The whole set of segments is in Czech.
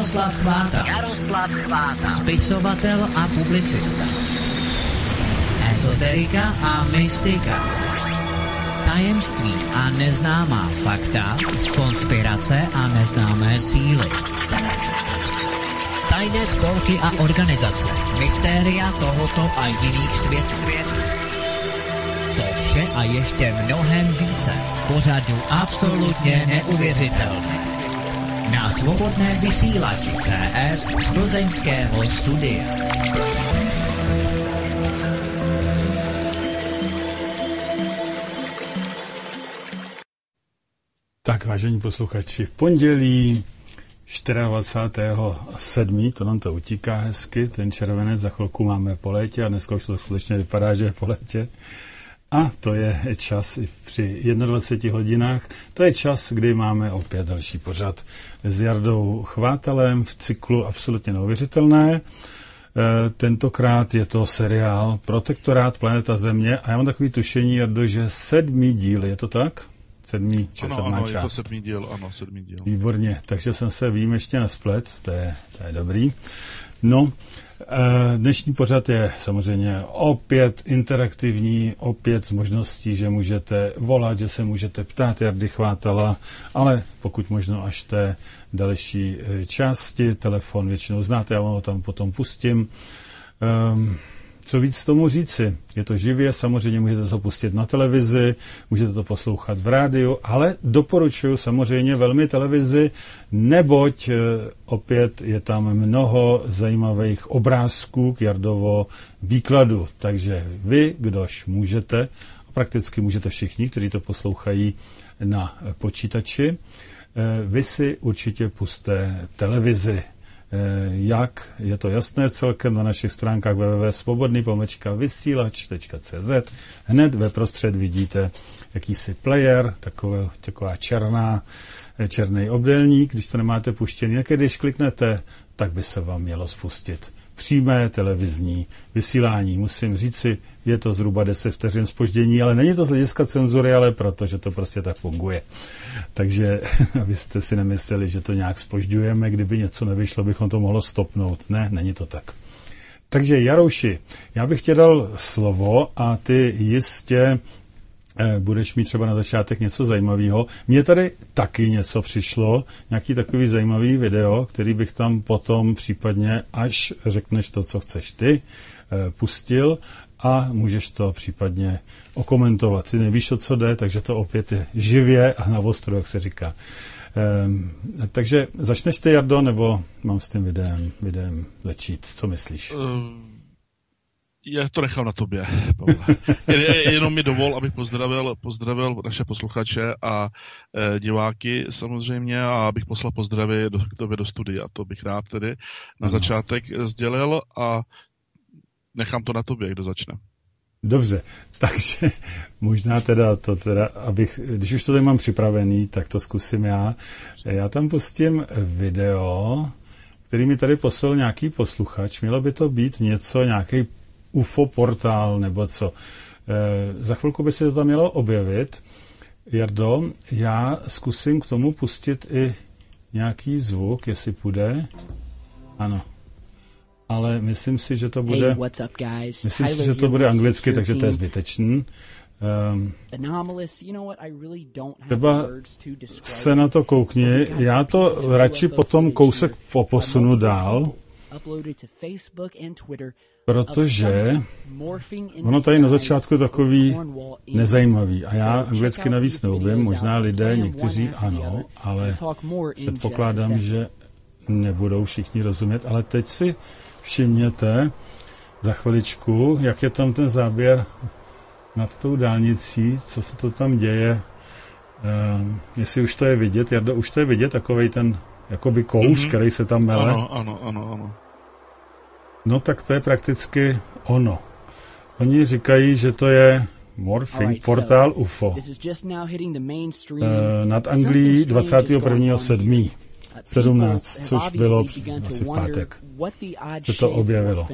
Jaroslav Chváta. Spisovatel a publicista. Ezoterika a mystika. Tajemství a neznámá fakta. Konspirace a neznámé síly. Tajné spolky a organizace. Mystéria tohoto a jiných světů. To vše a ještě mnohem více. Pořadu absolutně neuvěřitelné. Na svobodné vysílači CS z plzeňského studia. Tak, vážení posluchači, v pondělí 24.7., to nám to utíká hezky, ten červenec, za chvilku máme po létě a dneska už to skutečně vypadá, že je po létě. A to je čas při 21 hodinách, to je čas, kdy máme opět další pořad s Jardou Chvátalem v cyklu Absolutně neuvěřitelné. Tentokrát je to seriál Protektorát Planeta Země a já mám takový tušení, Jardo, že 7. díl, je to tak? 7. část. Ano, je to 7. díl, ano, 7. díl. Výborně, takže jsem se výjimečně nesplet, to je dobrý. No, dnešní pořad je samozřejmě opět interaktivní, opět s možností, že můžete volat, že se můžete ptát Jardy Chvátala, ale pokud možno až té další části, telefon většinou znáte, já vám ho tam potom pustím. Co víc tomu říci? Je to živě, samozřejmě můžete to pustit na televizi, můžete to poslouchat v rádiu, ale doporučuji samozřejmě velmi televizi, neboť opět je tam mnoho zajímavých obrázků k Jardovo výkladu. Takže vy, kdož můžete, prakticky můžete všichni, kteří to poslouchají na počítači, vy si určitě pusťte televizi. Jak je to jasné celkem na našich stránkách www.svobodný-vysílač.cz. Hned ve prostřed vidíte jakýsi player, taková černý obdélník, když to nemáte puštěný. Když kliknete, tak by se vám mělo spustit přímé televizní vysílání. Musím říci, je to zhruba 10 vteřin zpoždění, ale není to z hlediska cenzury, ale protože to prostě tak funguje. Takže abyste si nemysleli, že to nějak zpožďujeme, kdyby něco nevyšlo, bychom to mohlo stopnout. Ne, není to tak. Takže Jarouši, já bych tě dal slovo a ty jistě budeš mít třeba na začátek něco zajímavého. Mně tady taky něco přišlo, nějaký takový zajímavý video, který bych tam potom případně, až řekneš to, co chceš ty, pustil a můžeš to případně okomentovat. Ty nevíš, o co jde, takže to opět je živě a na ostru, jak se říká. Takže začneš ty, Jardo, nebo mám s tím videem začít? Co myslíš? Já to nechám na tobě, Pavle. Jenom mi dovol, abych pozdravil naše posluchače a diváky samozřejmě a abych poslal pozdravy k tobě do studia. To bych rád tedy na začátek sdělil a nechám to na tobě, kdo začne. Dobře, takže možná teda, abych, když už to tady mám připravený, tak to zkusím já. Já tam pustím video, který mi tady poslal nějaký posluchač. Mělo by to být nějaký UFO portál nebo co. Za chvilku by se to tam mělo objevit. Jardo, já zkusím k tomu pustit i nějaký zvuk, jestli půjde. Ano. Ale myslím si, že to bude anglicky, takže to je zbytečný. Třeba se na to koukni. Já to radši potom kousek posunu dál, protože ono tady na začátku je takový nezajímavý. A já anglicky navíc neumím, možná lidé, někteří ano, ale předpokládám, že nebudou všichni rozumět. Ale teď si všimněte za chviličku, jak je tam ten záběr nad tou dálnicí, co se to tam děje. Jestli už to je vidět, Jardo, už to je vidět, takovej ten jakoby kouš, který se tam mele. Ano. No tak to je prakticky ono. Oni říkají, že to je morphing portál UFO. Nad Anglií 21.7. 17, což bylo asi v pátek. Se to objevilo.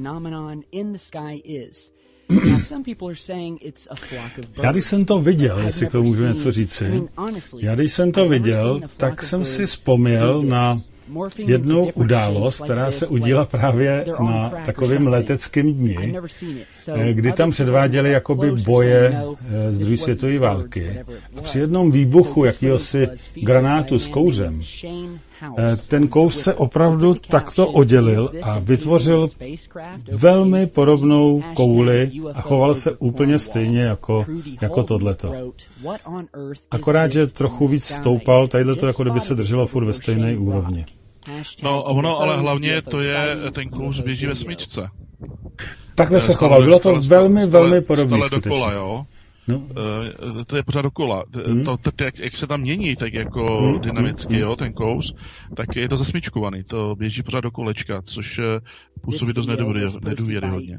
Já když jsem to viděl, jestli k tomu můžu něco říci, tak jsem si vzpomněl na jednu událost, která se udělala právě na takovém leteckém dni, kdy tam předváděli jakoby boje z druhé světové války. A při jednom výbuchu jakýhosi granátu s kouřem, ten kouř se opravdu takto oddělil a vytvořil velmi podobnou kouli a choval se úplně stejně jako tohleto. Akorát, že trochu víc stoupal, tadyhle jako kdyby se drželo furt ve stejné úrovni. No, ono, ale hlavně to je, ten kouř běží ve smyčce. Takhle se choval, bylo to velmi podobné skutečně. Dokola, jo? No. To je pořád dokola. Jak se tam mění, tak jako dynamicky, jo, ten kouř, tak je to zasmičkovaný. To běží pořád do kolečka, což působí dost nedůvěryhodně.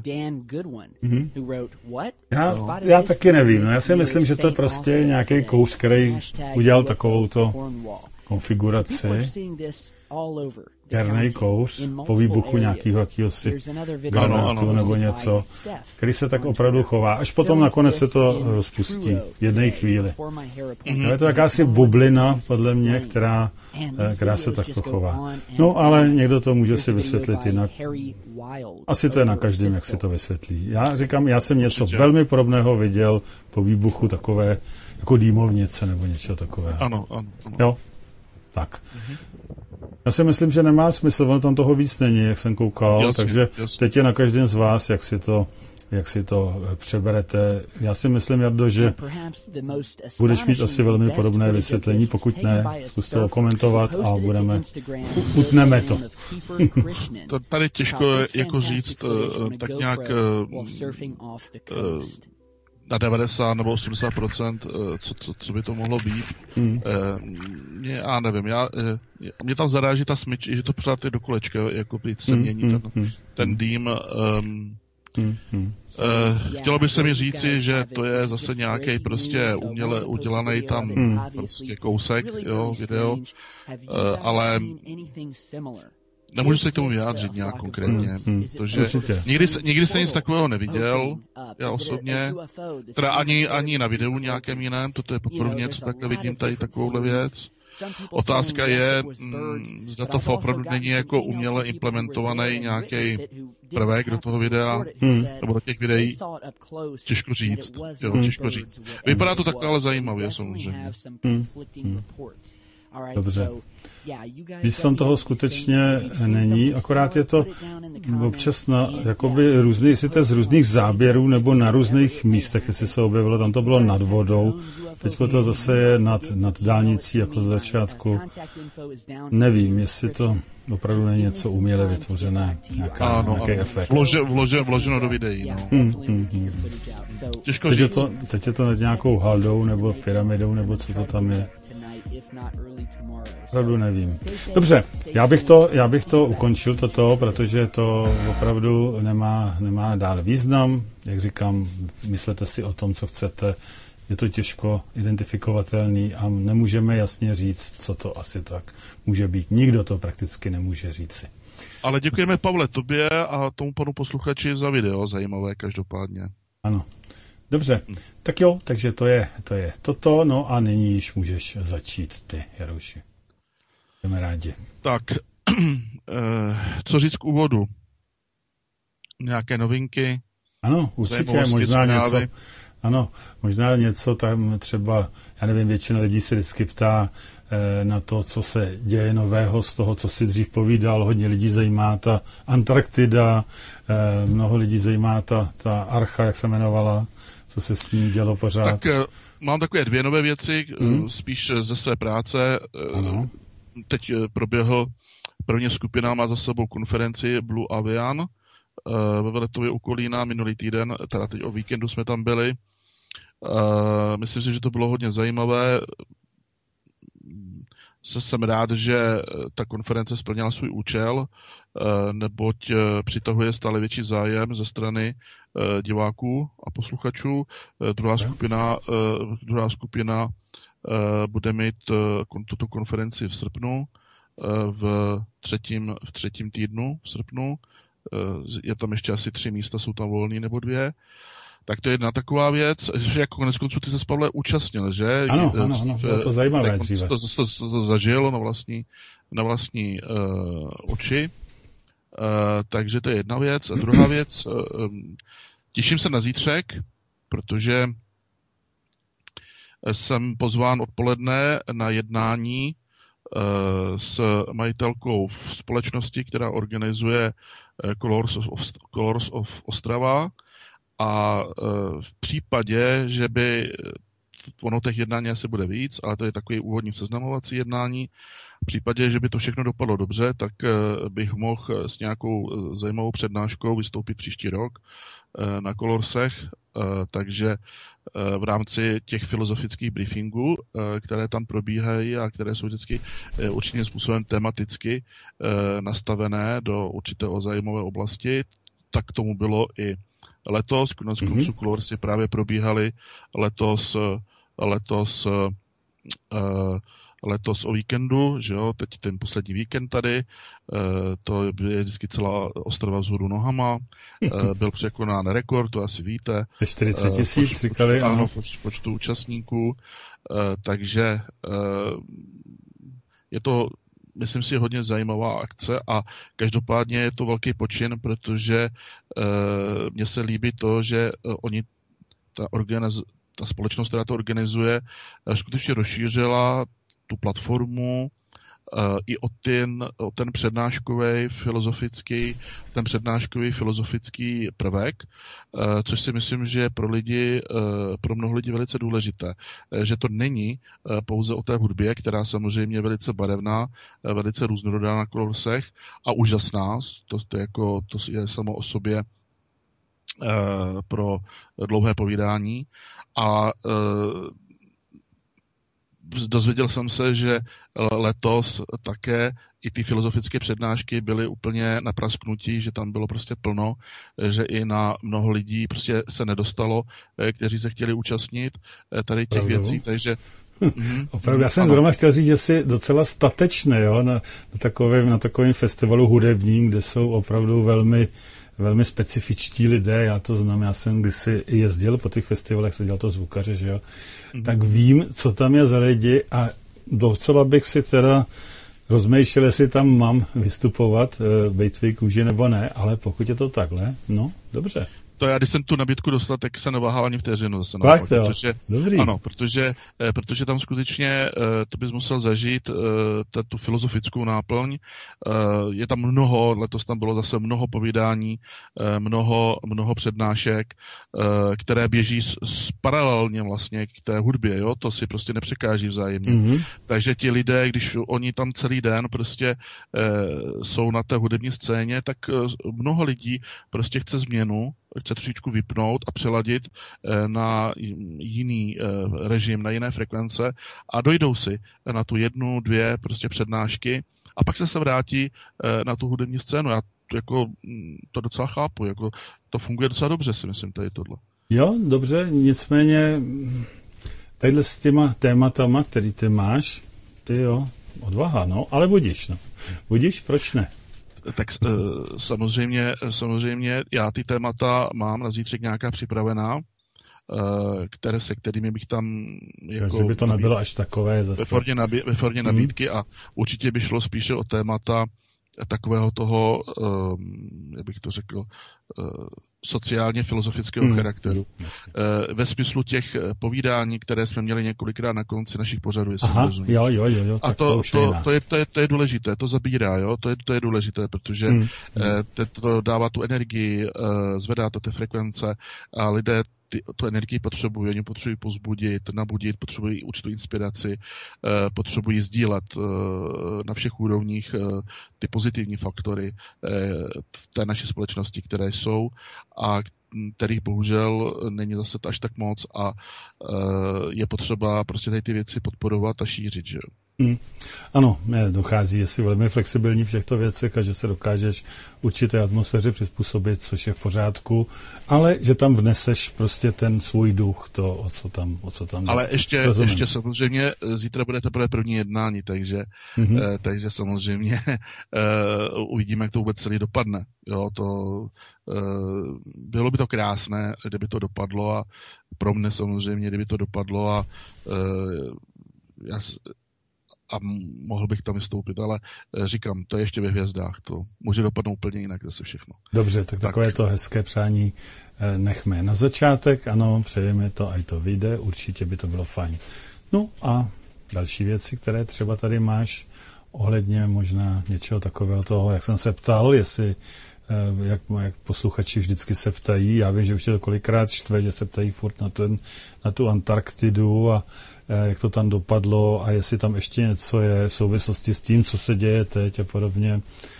Já taky nevím. No, já si myslím, že to je prostě nějaký kouř, který udělal takovouto konfiguraci. Černý kouř po výbuchu nějakého jakýhosi granátu nebo něco, který se tak opravdu chová. Až potom nakonec se to rozpustí v jedné chvíli. No, je to jakási bublina, podle mě, která se takto chová. No, ale někdo to může si vysvětlit jinak. Asi to je na každém, jak si to vysvětlí. Já říkám, já jsem něco velmi podobného viděl po výbuchu takové, jako dýmovnice nebo něčeho takového. Ano. Jo? Tak. Já si myslím, že nemá smysl, ono tam toho víc není, jak jsem koukal, takže teď je na každém z vás, jak si to přeberete. Já si myslím, Jardo, že budeš mít asi velmi podobné vysvětlení, pokud ne, zkuste ho komentovat a utneme to. To tady těžko jako říct tak nějak na 90 nebo 80%, co by to mohlo být. Já nevím, mě tam zaráží ta smyč, že to pořád je do kolečka, jako by se mění ten dým. Chtělo by se mi říci, že to je zase nějaký prostě uměle udělaný tam prostě kousek, jo, video, ale nemůžu se k tomu vyjádřit nějak konkrétně, protože nikdy jsem nic takového neviděl, já osobně, teda ani na videu nějakém jiném, toto je poprvé, co takhle vidím tady takovouhle věc. Otázka je, zda to opravdu není jako uměle implementovaný nějaký prvek do toho videa, nebo do těch videí. Těžko říct. Vypadá to takhle ale zajímavě, samozřejmě. Dobře. Víc tam toho skutečně není, akorát je to občas jakoby různých, jestli to je z různých záběrů nebo na různých místech, jestli se objevilo, tam to bylo nad vodou, teďko to zase je nad dálnicí jako z začátku. Nevím, jestli to opravdu není něco uměle vytvořené, nějaký efekt. Vloženo do videí, no. Těžko říct. Teď je to nad nějakou haldou nebo pyramidou, nebo co to tam je. Opravdu nevím. Dobře, já bych to ukončil toto, protože to opravdu nemá dál význam. Jak říkám, myslete si o tom, co chcete. Je to těžko identifikovatelný a nemůžeme jasně říct, co to asi tak může být. Nikdo to prakticky nemůže říci. Ale děkujeme, Pavle, tobě a tomu panu posluchači za video, zajímavé každopádně. Ano. Dobře, tak jo, takže to je toto, no a nyní již můžeš začít ty, Jarouši. Budeme rádi. Tak, co říct k úvodu? Nějaké novinky? Ano, určitě, možná něco tam třeba, já nevím, většina lidí se vždycky ptá na to, co se děje nového z toho, co si dřív povídal. Hodně lidí zajímá ta Antarktida, mnoho lidí zajímá ta Archa, jak se jmenovala, co se s ní dělo pořád. Tak mám takové dvě nové věci, spíš ze své práce. Teď proběhl první skupina, má za sebou konferenci Blue Avian ve Veletově u Kolína minulý týden, teda teď o víkendu jsme tam byli. Myslím si, že to bylo hodně zajímavé. Jsem rád, že ta konference splnila svůj účel, neboť přitahuje stále větší zájem ze strany diváků a posluchačů. Druhá skupina bude mít tuto konferenci v srpnu, v třetím týdnu v srpnu. Je tam ještě asi 3 místa, jsou tam volný nebo 2. Tak to je jedna taková věc, že jako konec konců ty se, Pavle, účastnil, že? Ano, bylo to zajímavé dříve. To zažil na vlastní oči, takže to je jedna věc. A druhá věc, těším se na zítřek, protože jsem pozván odpoledne na jednání s majitelkou v společnosti, která organizuje Colors of Ostrava, a v případě, že by ono těch jednání asi bude víc, ale to je takový úvodní seznamovací jednání, v případě, že by to všechno dopadlo dobře, tak bych mohl s nějakou zajímavou přednáškou vystoupit příští rok na Colorsech, takže v rámci těch filozofických briefingů, které tam probíhají a které jsou vždycky určitým způsobem tematicky nastavené do určité zajímavé oblasti, tak tomu bylo i letos. Konec konců Colorsy právě probíhaly letos o víkendu, že jo, teď ten poslední víkend tady, to je vždycky celá Ostrava vzhůru nohama, byl překonán rekord, to asi víte. 40 000 říkali. Ano, počtu účastníků, takže je to, myslím si, hodně zajímavá akce a každopádně je to velký počin, protože mně se líbí to, že ta společnost, která to organizuje, skutečně rozšířila tu platformu i o ten přednáškový filozofický prvek, což si myslím, že je pro mnoho lidí velice důležité. Že to není pouze o té hudbě, která samozřejmě je velice barevná, velice různorodá na Colorsech a úžasná, to je samo o sobě pro dlouhé povídání. A dozvěděl jsem se, že letos také i ty filozofické přednášky byly úplně na prasknutí, že tam bylo prostě plno, že i na mnoho lidí prostě se nedostalo, kteří se chtěli účastnit tady těch věcí, takže opravdu, já jsem zrovna chtěl říct, že jsi docela statečný, jo, na takovém festivalu hudebním, kde jsou opravdu velmi specifičtí lidé, já to znám, já jsem kdysi jezdil po těch festivalech, jsem dělal to zvukaře, že jo, tak vím, co tam je za lidi a docela bych si teda rozmýšlel, jestli tam mám vystupovat, bejt svý kůži nebo ne, ale pokud je to takhle, no, dobře. To já, když jsem tu nabídku dostal, tak se neváhal ani vteřinu zase. Protože tam skutečně to bys musel zažít tu filozofickou náplň. Je tam letos tam bylo zase mnoho povídání, mnoho přednášek, které běží paralelně vlastně k té hudbě, jo? To si prostě nepřekáží vzájemně. Takže ti lidé, když oni tam celý den prostě jsou na té hudební scéně, tak mnoho lidí prostě chce změnu, chce trošičku vypnout a přeladit na jiný režim, na jiné frekvence a dojdou si na tu 1, 2 prostě přednášky a pak se vrátí na tu hudební scénu. Já to docela chápu, jako to funguje docela dobře, si myslím, tady tohle. Jo, dobře, nicméně tadyhle s těma tématama, který ty máš, ty jo, odvaha, no, ale budíš, proč ne? Tak samozřejmě já ty témata mám na zítřek nějaká připravená, se kterými bych tam jako že by to nebylo až takové zase. Ve formě nabídky a určitě by šlo spíše o témata takového toho, jak bych to řekl, sociálně filozofického charakteru. Ve smyslu těch povídání, které jsme měli několikrát na konci našich pořadů, jestli rozumíš. Jo. A to je důležité, to zabírá, jo, to je důležité, protože to dává tu energii, zvedá to ty frekvence a lidé tu energii potřebují, oni potřebují pozbudit, nabudit, potřebují určitou inspiraci, potřebují sdílet na všech úrovních ty pozitivní faktory v té naší společnosti, které jsou a kterých bohužel není zase až tak moc a je potřeba prostě tady ty věci podporovat a šířit, že jo. Ano, dochází, že jsi velmi flexibilní v těchto věcech a že se dokážeš určité atmosféře přizpůsobit, což je v pořádku, ale že tam vneseš prostě ten svůj duch, to, o co tam ale ještě samozřejmě zítra bude teprve první jednání, takže samozřejmě uvidíme, jak to vůbec celý dopadne. Jo, bylo by to krásné, kdyby to dopadlo a pro mne samozřejmě, kdyby to dopadlo a mohl bych tam vystoupit, ale říkám, to je ještě ve hvězdách, to může dopadnout úplně jinak zase všechno. Dobře, tak takové to hezké přání nechme na začátek, ano, přejeme to, ať to vyjde, určitě by to bylo fajn. No a další věci, které třeba tady máš ohledně možná něčeho takového toho, jak jsem se ptal, jestli, jak posluchači vždycky se ptají, já vím, že už je to kolikrát štve, že se ptají furt na tu Antarktidu a jak to tam dopadlo a jestli tam ještě něco je v souvislosti s tím, co se děje teď a podobně,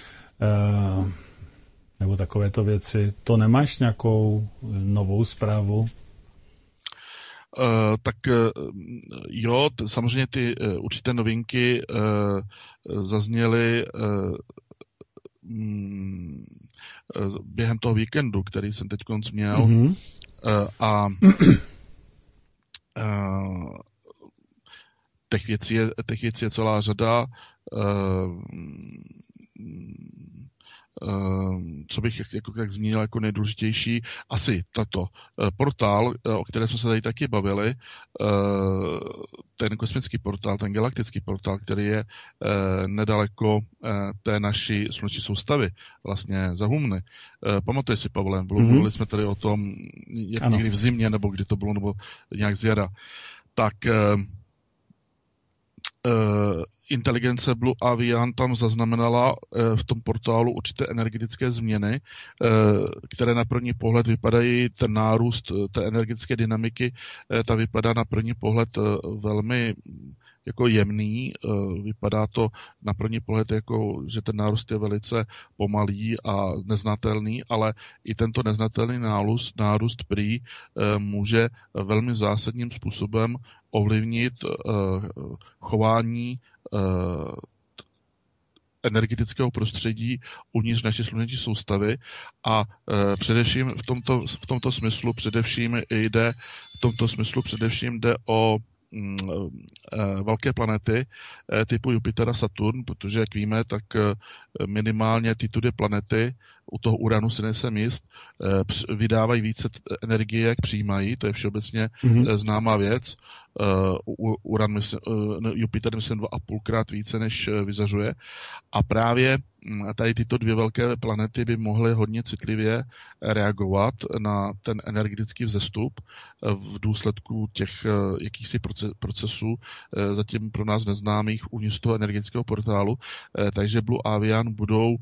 nebo takovéto věci. To nemáš nějakou novou zprávu? Tak jo, samozřejmě ty určité novinky zazněly během toho víkendu, který jsem teď měl. Mm-hmm. A těch věcí je celá řada. Co bych tak zmínil jako nejdůležitější, asi tato portál, o kterém jsme se tady taky bavili, ten kosmický portál, ten galaktický portál, který je nedaleko té naší sluneční soustavy, vlastně za Humny. Pamatuješ si, Pavle, mluvili jsme tady o tom někdy v zimě, nebo kdy to bylo, nebo nějak z jara. Tak inteligence Blue Avian tam zaznamenala v tom portálu určité energetické změny, které na první pohled vypadají, ten nárůst té energetické dynamiky, ta vypadá na první pohled velmi jako jemný, vypadá to na první pohled jako, že ten nárůst je velice pomalý a neznatelný, ale i tento neznatelný nárůst prý může velmi zásadním způsobem ovlivnit chování energetického prostředí uvnitř naší sluneční soustavy a především v tomto smyslu především jde o velké planety typu Jupiter a Saturn, protože, jak víme, tak minimálně tyto dvě planety, u toho Uranu si nejsem jist, vydávají více energie, jak přijímají, to je všeobecně známá věc. Jupiter myslím 2,5krát více, než vyzařuje. A právě tady tyto dvě velké planety by mohly hodně citlivě reagovat na ten energetický vzestup v důsledku těch jakýchsi procesů zatím pro nás neznámých uvnitř toho energetického portálu. Takže Blue Avian budou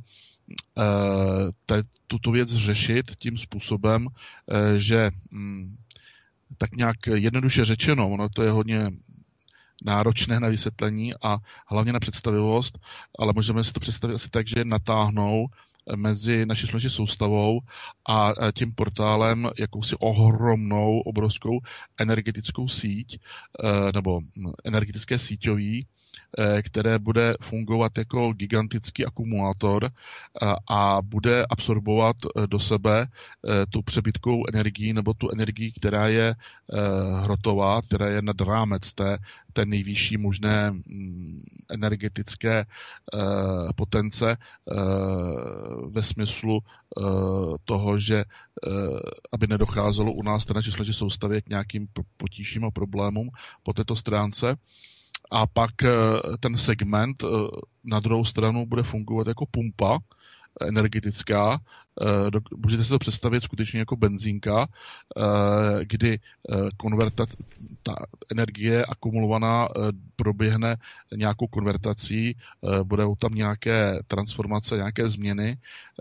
tuto věc řešit tím způsobem, že tak nějak jednoduše řečeno, ono to je hodně náročné na vysvětlení a hlavně na představivost, ale můžeme si to představit asi tak, že natáhnou mezi naší sluneční soustavou a tím portálem jakousi ohromnou, obrovskou energetickou síť nebo energetické síťoví, které bude fungovat jako gigantický akumulátor a bude absorbovat do sebe tu přebytkovou energii nebo tu energii, která je hrotová, která je nad rámec té nejvyšší možné energetické potence ve smyslu toho, že aby nedocházelo u nás na čísleční soustavě k nějakým potížím a problémům po této stránce. A pak ten segment na druhou stranu bude fungovat jako pumpa energetická. Můžete si to představit skutečně jako benzínka, kdy ta energie akumulovaná proběhne nějakou konvertací, budou tam nějaké transformace, nějaké změny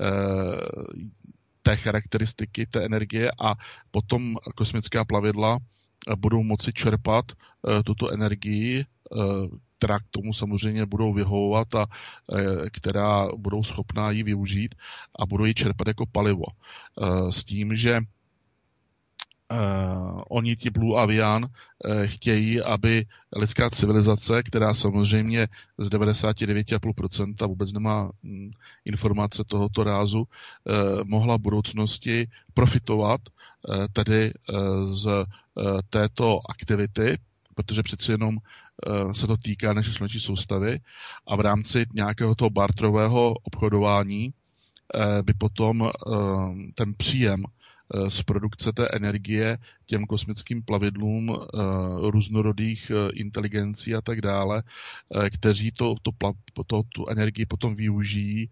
té charakteristiky té energie a potom kosmická plavidla budou moci čerpat tuto energii, která k tomu samozřejmě budou vyhovovat a která budou schopná ji využít a budou ji čerpat jako palivo. S tím, že oni ti Blue Avian chtějí, aby lidská civilizace, která samozřejmě z 99,5% vůbec nemá informace tohoto rázu, mohla v budoucnosti profitovat tedy z této aktivity, protože přeci jenom se to týká naší sluneční soustavy a v rámci nějakého toho barterového obchodování by potom ten příjem z produkce té energie těm kosmickým plavidlům různorodých inteligencí a tak dále, kteří tu energii potom využijí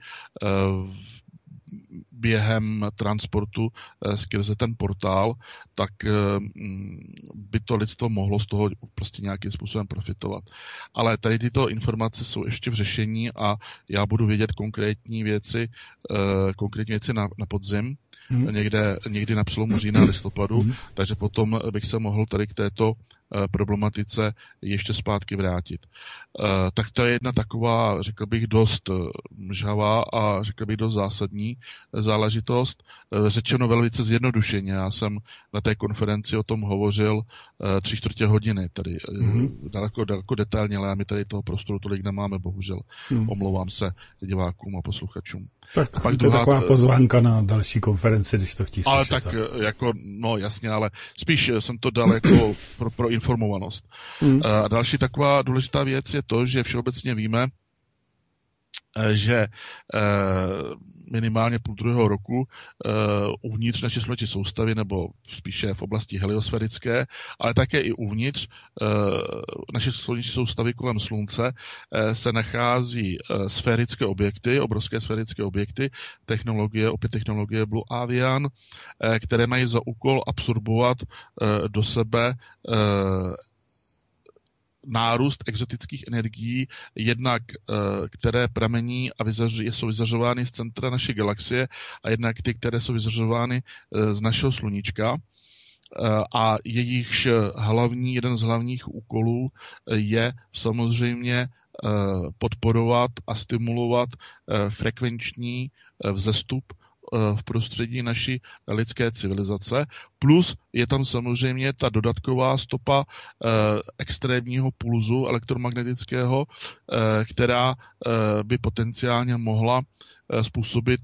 během transportu skrze ten portál, tak by to lidstvo mohlo z toho prostě nějakým způsobem profitovat. Ale tady tyto informace jsou ještě v řešení a já budu vědět konkrétní věci na podzim, někdy na přelomu října a listopadu, takže potom bych se mohl tady k této problematice ještě zpátky vrátit. Tak to je jedna taková, řekl bych, dost žhavá a řekl bych dost zásadní záležitost. Řečeno velice zjednodušeně. Já jsem na té konferenci o tom hovořil 3/4 hodiny, tady daleko detailně, ale my tady toho prostoru tolik nemáme, bohužel. Omlouvám se divákům a posluchačům. Tak pak to je taková pozvánka na další konferenci, když to chtějí ale slyšet. Tak jako, no jasně, ale spíš jsem to dal jako pro informovanost. A další taková důležitá věc je to, že všeobecně víme, že minimálně půl druhého roku uvnitř naší sluneční soustavy, nebo spíše v oblasti heliosférické, ale také i uvnitř naší sluneční soustavy kolem Slunce se nachází sférické objekty, obrovské sférické objekty, technologie Blue Avian, které mají za úkol absorbovat do sebe nárůst exotických energií, jednak které pramení a jsou vyzařovány z centra naší galaxie a jednak ty, které jsou vyzařovány z našeho sluníčka. A jejichž jeden z hlavních úkolů je samozřejmě podporovat a stimulovat frekvenční vzestup v prostředí naší lidské civilizace. Plus je tam samozřejmě ta dodatková stopa extrémního pulzu elektromagnetického, která by potenciálně mohla způsobit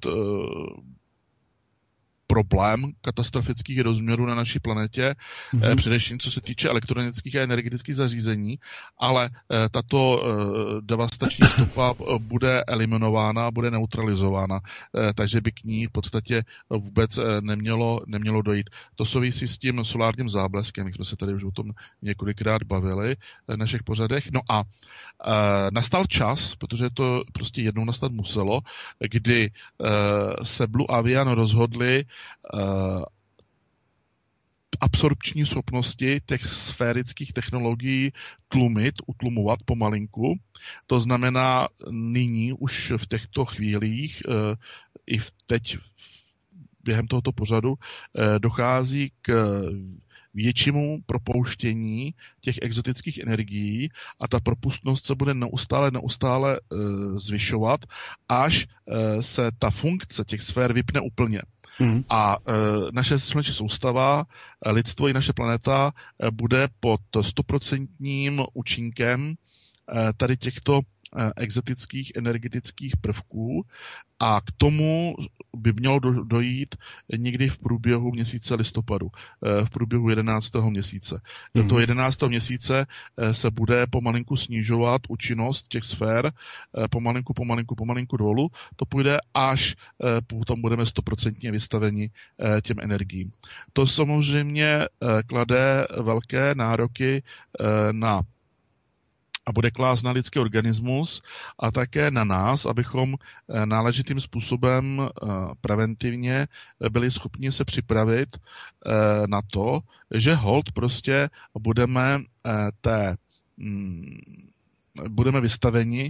problém katastrofických rozměrů na naší planetě, především co se týče elektronických a energetických zařízení, ale tato devastační stopa bude eliminována, bude neutralizována, takže by k ní v podstatě vůbec nemělo dojít. To souvisí s tím solárním zábleskem, jak jsme se tady už o tom několikrát bavili v našich pořadech. No a nastal čas, protože to prostě jednou nastat muselo, kdy se Blue Avian rozhodli absorpční schopnosti těch sférických technologií utlumovat pomalinku. To znamená nyní už v těchto chvílích i teď během tohoto pořadu dochází k většímu propouštění těch exotických energií a ta propustnost se bude neustále zvyšovat, až se ta funkce těch sfér vypne úplně. A naše sluneční soustava, lidstvo i naše planeta bude pod 100% účinkem tady těchto exotických energetických prvků a k tomu by mělo dojít někdy v průběhu měsíce listopadu, v průběhu 11. měsíce. Do toho 11. měsíce se bude pomalinku snižovat účinnost těch sfér, pomalinku dolů. To půjde, až potom budeme 100% vystaveni těm energiím. To samozřejmě klade velké nároky a bude klást na lidský organismus a také na nás, abychom náležitým způsobem preventivně byli schopni se připravit na to, že holt prostě budeme vystaveni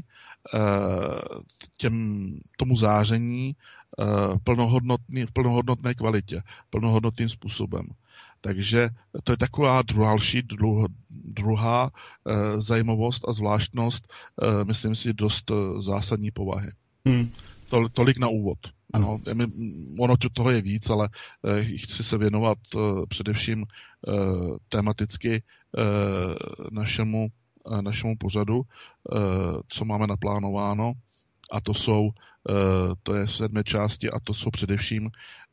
tomu záření v plnohodnotné kvalitě, plnohodnotným způsobem. Takže to je taková druhá zajímavost a zvláštnost, myslím si, dost zásadní povahy. Tolik na úvod. Ano, ono toho je víc, ale chci se věnovat především tematicky našemu pořadu, co máme naplánováno, a to je 7 části a to jsou především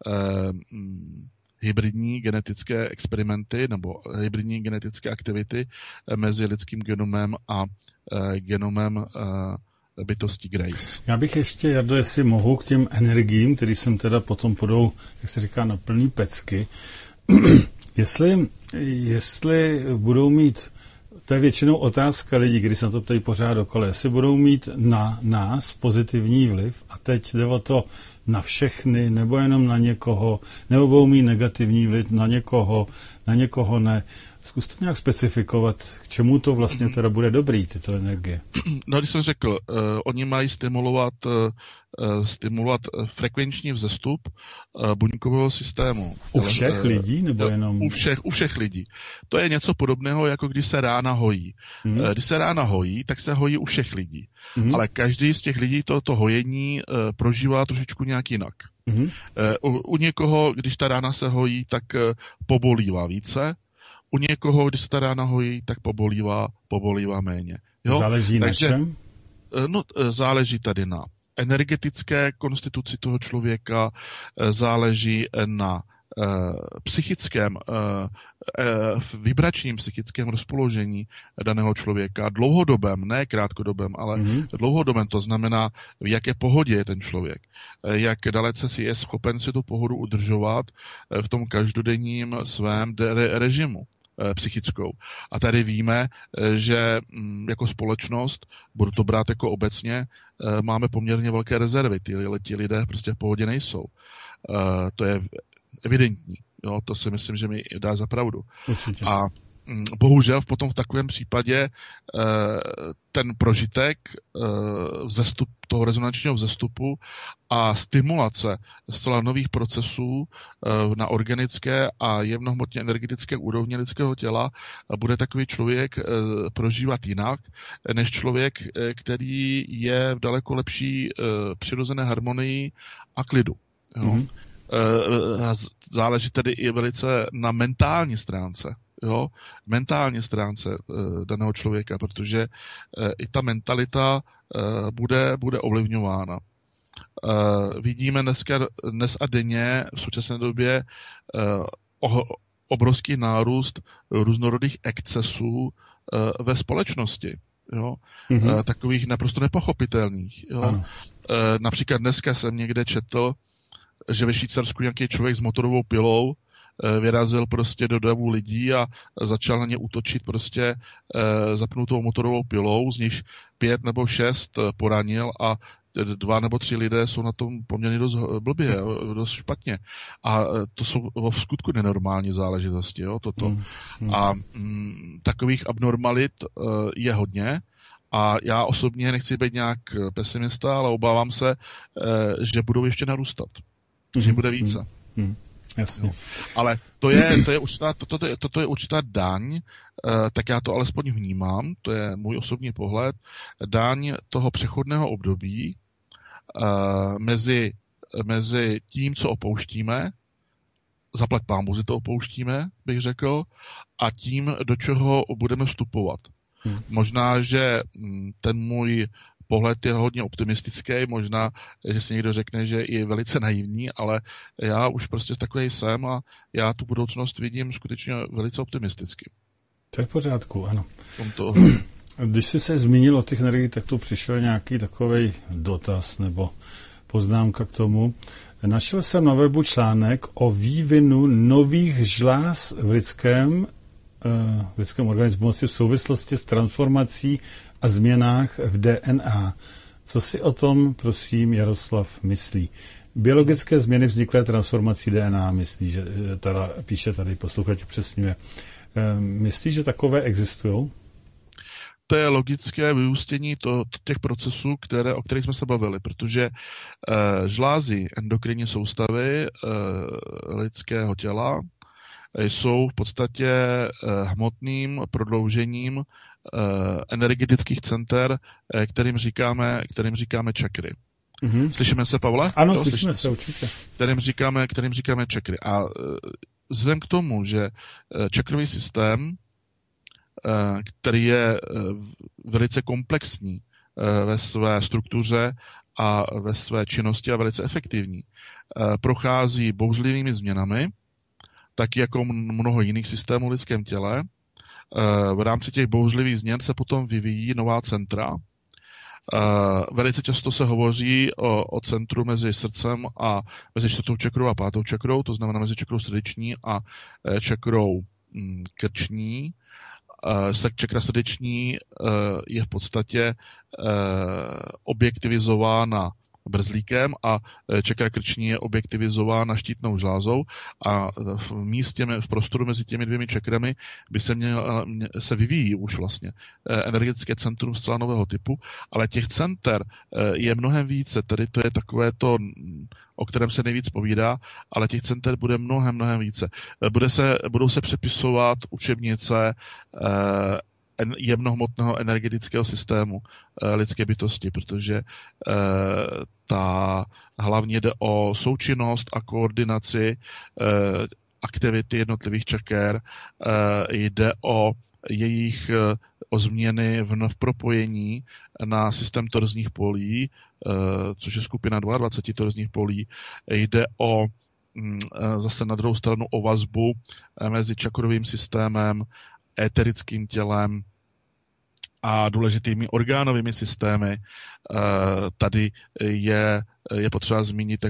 hybridní genetické experimenty nebo hybridní genetické aktivity mezi lidským genomem a genomem bytosti Grace. Já bych ještě, Jardo, jestli mohu, k těm energiím, který sem teda potom půjdou, jak se říká, na plný pecky, jestli budou mít, to je většinou otázka lidí, když se na to ptají pořád dokola, jestli budou mít na nás pozitivní vliv, a teď jde o to na všechny, nebo jenom na někoho, nebo budou mít negativní vliv na někoho ne. Zkuste nějak specifikovat, k čemu to vlastně teda bude dobrý, tyto energie. No, když jsem řekl, oni mají stimulovat frekvenční vzestup buňkového systému. U všech lidí, nebo jenom? U všech lidí. To je něco podobného, jako když se rána hojí. Když se rána hojí, tak se hojí u všech lidí. Ale každý z těch lidí to hojení prožívá trošičku nějak jinak. U někoho, když ta rána se hojí, tak pobolívá více. U někoho, když se ta rána hojí, tak pobolívá méně. Jo? Záleží na čem? No, záleží tady na energetické konstituci toho člověka, záleží na psychickém, vibračním psychickém rozpoložení daného člověka, dlouhodobém, ne krátkodobém, ale dlouhodobém, to znamená, v jaké pohodě je ten člověk, jak dalece si je schopen si tu pohodu udržovat v tom každodenním svém režimu psychickou. A tady víme, že jako společnost, budu to brát jako obecně, máme poměrně velké rezervy. Ti lidé prostě v pohodě nejsou. To je evidentní. Jo? To si myslím, že mi dá za pravdu. Určitě. A bohužel potom v takovém případě ten prožitek toho rezonančního vzestupu a stimulace zcela nových procesů na organické a jemnohmotně energetické úrovni lidského těla bude takový člověk prožívat jinak, než člověk, který je v daleko lepší přirozené harmonii a klidu. Jo? Záleží tedy i velice na mentální stránce. Jo, mentální stránce daného člověka, protože i ta mentalita bude ovlivňována. Vidíme dnes a denně v současné době obrovský nárůst různorodých excesů ve společnosti. Jo? Takových naprosto nepochopitelných. Jo? Například dneska jsem někde četl, že ve Švýcarsku nějaký člověk s motorovou pilou vyrazil prostě do davu lidí a začal na ně útočit prostě zapnutou motorovou pilou, z nichž 5 nebo 6 poranil a 2 nebo 3 lidé jsou na tom poměrně dost blbě, dost špatně. A to jsou v skutku nenormální záležitosti, jo, toto. A takových abnormalit je hodně. A já osobně nechci být nějak pesimista, ale obávám se, že budou ještě narůstat. Že bude více. Jasně. No. Ale to je určitá daň, tak já to alespoň vnímám, to je můj osobní pohled, daň toho přechodného období mezi tím, co opouštíme, zaplať pánbůh, že to opouštíme, bych řekl, a tím, do čeho budeme vstupovat. Možná, že ten můj pohled je hodně optimistický, možná, že si někdo řekne, že je velice naivní, ale já už prostě takový jsem a já tu budoucnost vidím skutečně velice optimisticky. To je v pořádku, ano. Když jsi se zmínil o těch energiích, tak tu přišel nějaký takovej dotaz nebo poznámka k tomu. Našel jsem na webu článek o vývinu nových žláz v lidském organismu v souvislosti s transformací a změnách v DNA. Co si o tom, prosím, Jaroslav myslí? Biologické změny vzniklé transformací DNA, myslí, že píše tady posluchač, upřesňuje. Myslí, že takové existují? To je logické vyústění těch procesů, o kterých jsme se bavili, protože žlázy endokrinní soustavy lidského těla jsou v podstatě hmotným prodloužením energetických center, kterým říkáme čakry. Slyšíme se, Pavle? Ano, slyšíme se, určitě. Kterým říkáme čakry. A vzhledem k tomu, že čakrový systém, který je velice komplexní ve své struktuře a ve své činnosti a velice efektivní, prochází bouřlivými změnami, tak jako mnoho jiných systémů v lidském těle. V rámci těch bouřlivých změn se potom vyvíjí nová centra Velice často se hovoří o centru mezi srdcem a mezi 4. čakrou a 5. čakrou, to znamená mezi čakrou srdeční a čakrou krční. Čakra srdeční je v podstatě objektivizována brzlíkem a čakra krční je objektivizována štítnou žlázou a v prostoru mezi těmi dvěmi čakrami by se vyvíjí už vlastně energetické centrum zcela nového typu, ale těch center je mnohem více, tedy to je takové to, o kterém se nejvíc povídá, ale těch center bude mnohem více. Budou se přepisovat učebnice jemnohmotného energetického systému lidské bytosti, protože hlavně jde o součinnost a koordinaci aktivity jednotlivých čaker, jde o jejich změny v propojení na systém torzních polí, což je skupina 22 torzních polí, jde o zase na druhou stranu o vazbu mezi čakrovým systémem, éterickým tělem a důležitými orgánovými systémy. Tady je potřeba zmínit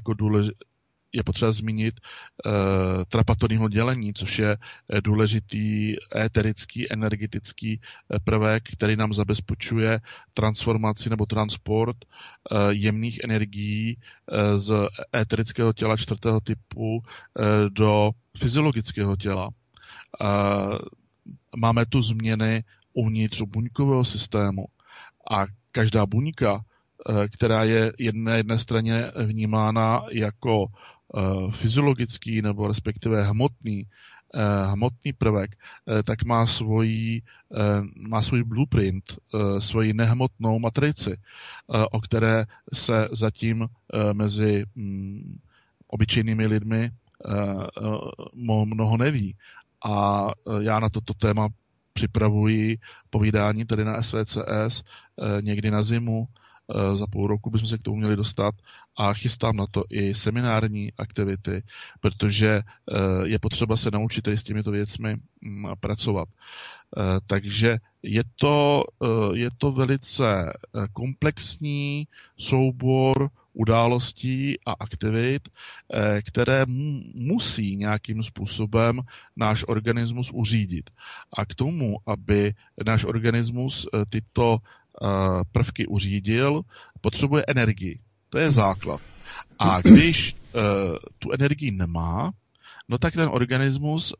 trapatonního dělení, což je důležitý éterický energetický prvek, který nám zabezpečuje transformaci nebo transport jemných energií z éterického těla 4. typu do fyziologického těla. Máme tu změny uvnitř buňkového systému a každá buňka, která je na jedné straně vnímána jako fyziologický nebo respektive hmotný prvek, tak má svůj blueprint, svoji nehmotnou matrici, o které se zatím mezi obyčejnými lidmi mnoho neví. A já na toto téma připravuji povídání tady na SVCS někdy na zimu, za půl roku bychom se k tomu měli dostat a chystám na to i seminární aktivity, protože je potřeba se naučit tady s těmito věcmi pracovat. Takže je to velice komplexní soubor událostí a aktivit, které musí nějakým způsobem náš organismus uřídit. A k tomu, aby náš organismus tyto prvky uřídil, potřebuje energii. To je základ. A když tu energii nemá, no tak ten organismus,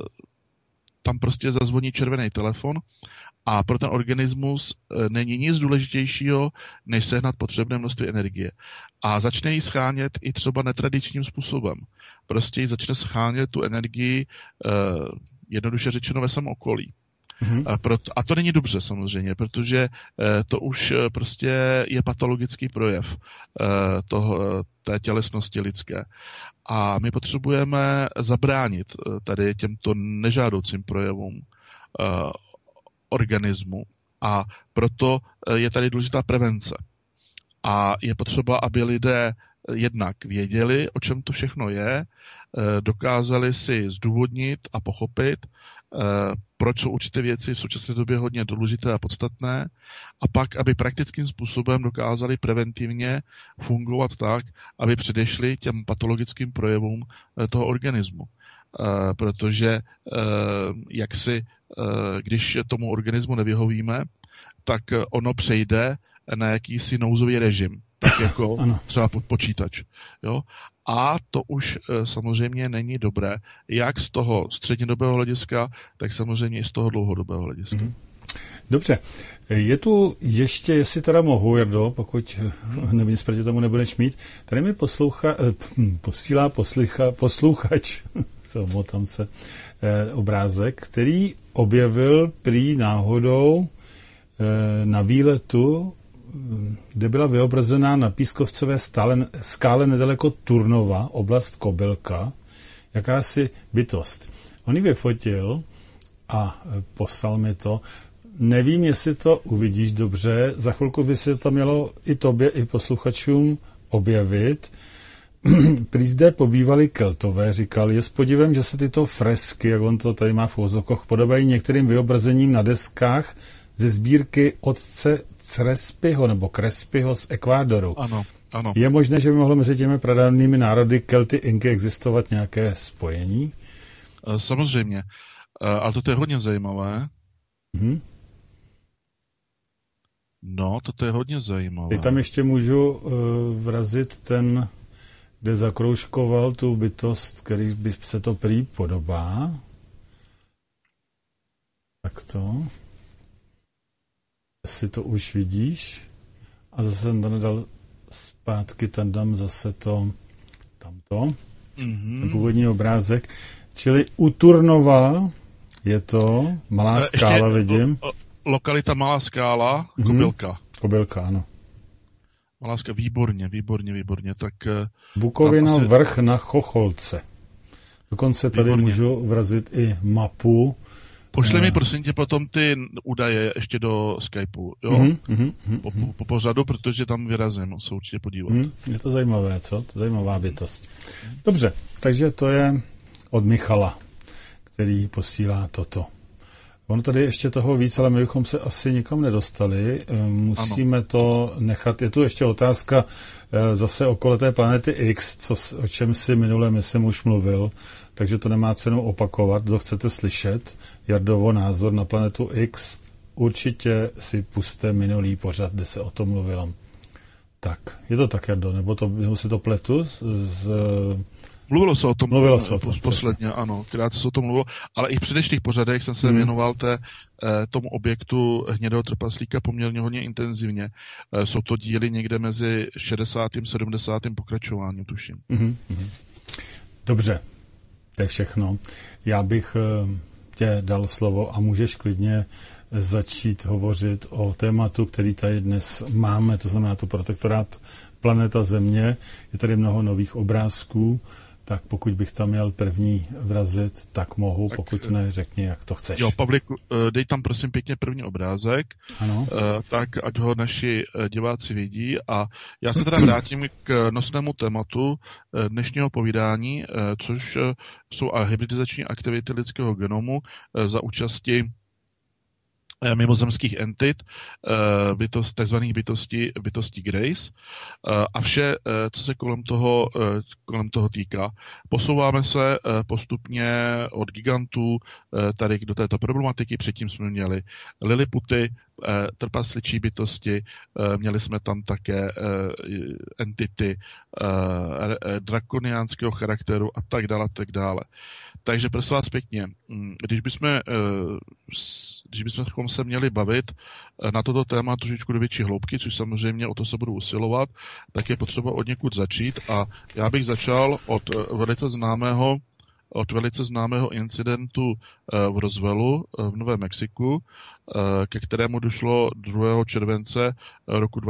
tam prostě zazvoní červený telefon a pro ten organismus není nic důležitějšího, než sehnat potřebné množství energie. A začne ji schánět i třeba netradičním způsobem. Prostě ji začne schánět tu energii, jednoduše řečeno, ve svém okolí. A to není dobře samozřejmě, protože to už prostě je patologický projev té tělesnosti lidské. A my potřebujeme zabránit tady těmto nežádoucím projevům organismu. A proto je tady důležitá prevence. A je potřeba, aby lidé jednak věděli, o čem to všechno je, dokázali si zdůvodnit a pochopit, proč jsou určité věci v současné době hodně důležité a podstatné, a pak, aby praktickým způsobem dokázali preventivně fungovat tak, aby předešli těm patologickým projevům toho organismu. Protože když tomu organismu nevyhovíme, tak ono přejde na jakýsi nouzový režim, tak jako třeba pod počítač. Jo? A to už samozřejmě není dobré, jak z toho střednědobého hlediska, tak samozřejmě i z toho dlouhodobého hlediska. Dobře, je tu ještě, jestli teda mohu, Jardo, pokud nevím, proti tomu nebudeš mít, tady mi posílá posluchač, omotám se, obrázek, který objevil prý náhodou na výletu, kde byla vyobrazená na pískovcové skále nedaleko Turnova, oblast Kobylka, jakási bytost. On ji vyfotil a poslal mi to. Nevím, jestli to uvidíš dobře, za chvilku by se to mělo i tobě, i posluchačům objevit. Prý zde pobývali Keltové, říkal, je s podivem, že se tyto fresky, jak on to tady má v uvozovkách, podobají některým vyobrazením na deskách ze sbírky otce Crespyho nebo Crespyho z Ekvádoru. Ano. Je možné, že by mohlo mezi těmi pradávnými národy Kelty, Inky existovat nějaké spojení? Samozřejmě. Ale toto je hodně zajímavé. No, toto je hodně zajímavé. Teď tam ještě můžu vrazit ten, kde zakroužkoval tu bytost, který by se to prý podobá. Tak to. Jestli to už vidíš. A zase jsem tam dal zpátky, tam dám zase to, tamto. Ten původní obrázek. Čili u Turnova je to malá skála, vidím. Lokalita Malá skála, Kobylka. Kobylka, ano. Malá skála, výborně. Tak, Bukovina asi... vrch na Chocholce. Dokonce tady můžu vrazit i mapu. Pošli mi prosím tě potom ty údaje ještě do Skypeu, jo? Po pořadu, protože tam vyrazím, se určitě podívat. Je to zajímavé, co? To je zajímavá bytost. Dobře, takže to je od Michala, který posílá toto. Ono tady ještě toho víc, ale my bychom se asi nikam nedostali. Musíme to nechat. Je tu ještě otázka zase okolo té planety X, o čem si minule jsem už mluvil, takže to nemá cenu opakovat. Kdo chcete slyšet Jardovo názor na planetu X, určitě si puste minulý pořad, kde se o tom mluvilo. Tak, je to tak, Jardo, nebo si to pletu Mluvilo se o tom posledně, ano, krátce se o tom mluvilo, ale i v předešlých pořadech jsem se věnoval tomu objektu hnědého trpaslíka poměrně hodně intenzivně. Jsou to díly někde mezi 60. a 70. pokračováním, tuším. Dobře, to je všechno. Já bych tě dal slovo a můžeš klidně začít hovořit o tématu, který tady dnes máme, to znamená to protektorát planeta Země. Je tady mnoho nových obrázků, tak pokud bych tam měl první vrazit, tak mohu, tak, pokud ne, řekni, jak to chceš. Jo, Pavlíku, dej tam prosím pěkně první obrázek, ano. Tak ať ho naši diváci vidí a já se teda vrátím k nosnému tématu dnešního povídání, což jsou hybridizační aktivity lidského genomu za účasti mimozemských entit, takzvaných bytostí Grace a vše, co se kolem toho týká. Posouváme se postupně od gigantů tady do této problematiky. Předtím jsme měli Liliputy, trpasličí bytosti, měli jsme tam také entity drakoniánského charakteru a tak dále. Takže prosím vás pěkně, když bychom se měli bavit na toto téma trošičku do větší hloubky, což samozřejmě o to se budu usilovat, tak je potřeba od někud začít a já bych začal od velice známého incidentu v Roswellu v Novém Mexiku, ke kterému došlo 2. července roku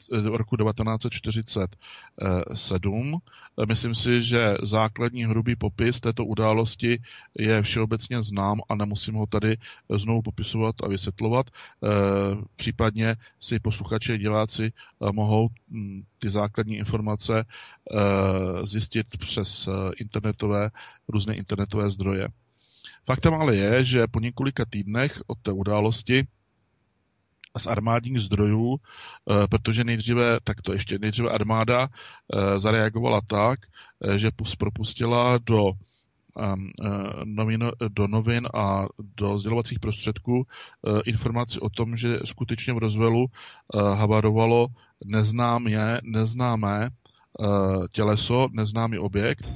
1947. Myslím si, že základní hrubý popis této události je všeobecně znám a nemusím ho tady znovu popisovat a vysvětlovat. Případně si posluchači a diváci mohou ty základní informace zjistit přes různé internetové zdroje. Faktem ale je, že po několika týdnech od té události z armádních zdrojů, protože nejdříve armáda zareagovala tak, že propustila do novin a do sdělovacích prostředků informaci o tom, že skutečně v Roswellu havarovalo neznámé těleso, neznámý objekt.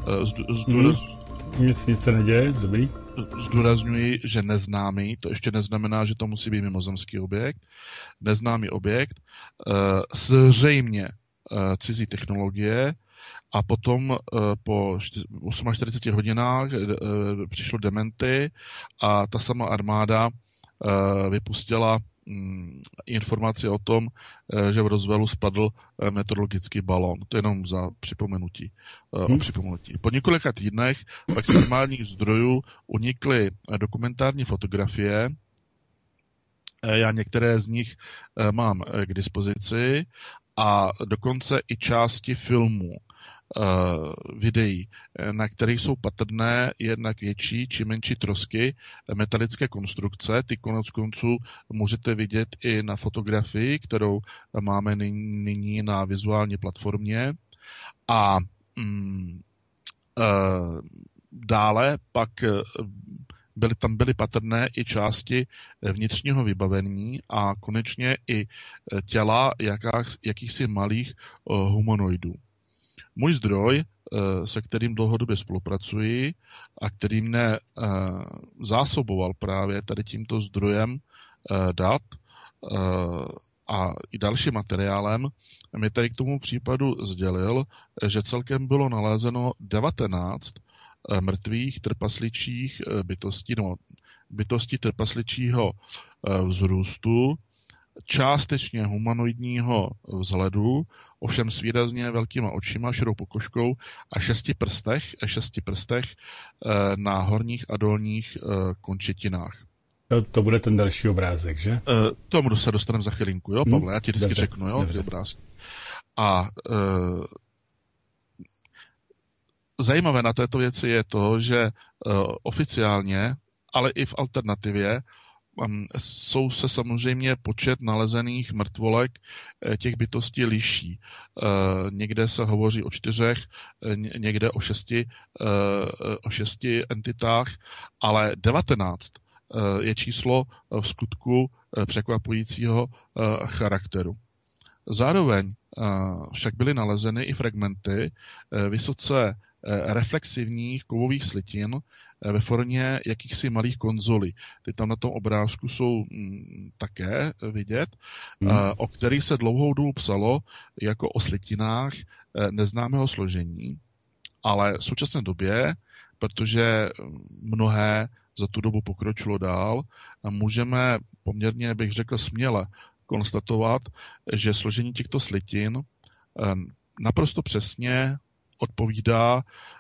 Nic se neděje, dobrý. Zdůrazňuji, že neznámý, to ještě neznamená, že to musí být mimozemský objekt. Neznámý objekt, zřejmě cizí technologie a potom po 48 hodinách přišlo dementy a ta sama armáda vypustila informaci o tom, že v Roswellu spadl meteorologický balón. To je jenom za připomenutí. Po několika týdnech pak z armádních zdrojů unikly dokumentární fotografie. Já některé z nich mám k dispozici a dokonce i části filmů. videí, na kterých jsou patrné jednak větší či menší trosky metalické konstrukce. Ty konec konců můžete vidět i na fotografii, kterou máme nyní na vizuální platformě. A dále pak byly patrné i části vnitřního vybavení a konečně i těla jakýchsi malých humanoidů. Můj zdroj, se kterým dlouhodobě spolupracuji a který mne zásoboval právě tady tímto zdrojem dat a i dalším materiálem, mi tady k tomu případu sdělil, že celkem bylo nalezeno 19 mrtvých trpasličích bytostí, nebo bytostí trpasličího vzrůstu, částečně humanoidního vzhledu, ovšem s výrazně velkýma očima, širou pokožkou a šesti prstech na horních a dolních končetinách. To bude ten další obrázek, že? Tomu se dostaneme za chvilinku, jo, Pavle, já ti vždycky řeknu, jo, ty obrázky. A zajímavé na této věci je to, že oficiálně, ale i v alternativě, jsou se samozřejmě počet nalezených mrtvolek těch bytostí liší. Někde se hovoří o 4, někde o 6 entitách, ale 19 je číslo v skutku překvapujícího charakteru. Zároveň však byly nalezeny i fragmenty vysoce reflexivních kovových slitin ve formě jakýchsi malých konzolí. Ty tam na tom obrázku jsou také vidět, o kterých se dlouhou dobu psalo jako o slitinách neznámého složení, ale v současné době, protože mnohé za tu dobu pokročilo dál, můžeme poměrně, bych řekl, směle konstatovat, že složení těchto slitin naprosto přesně odpovídá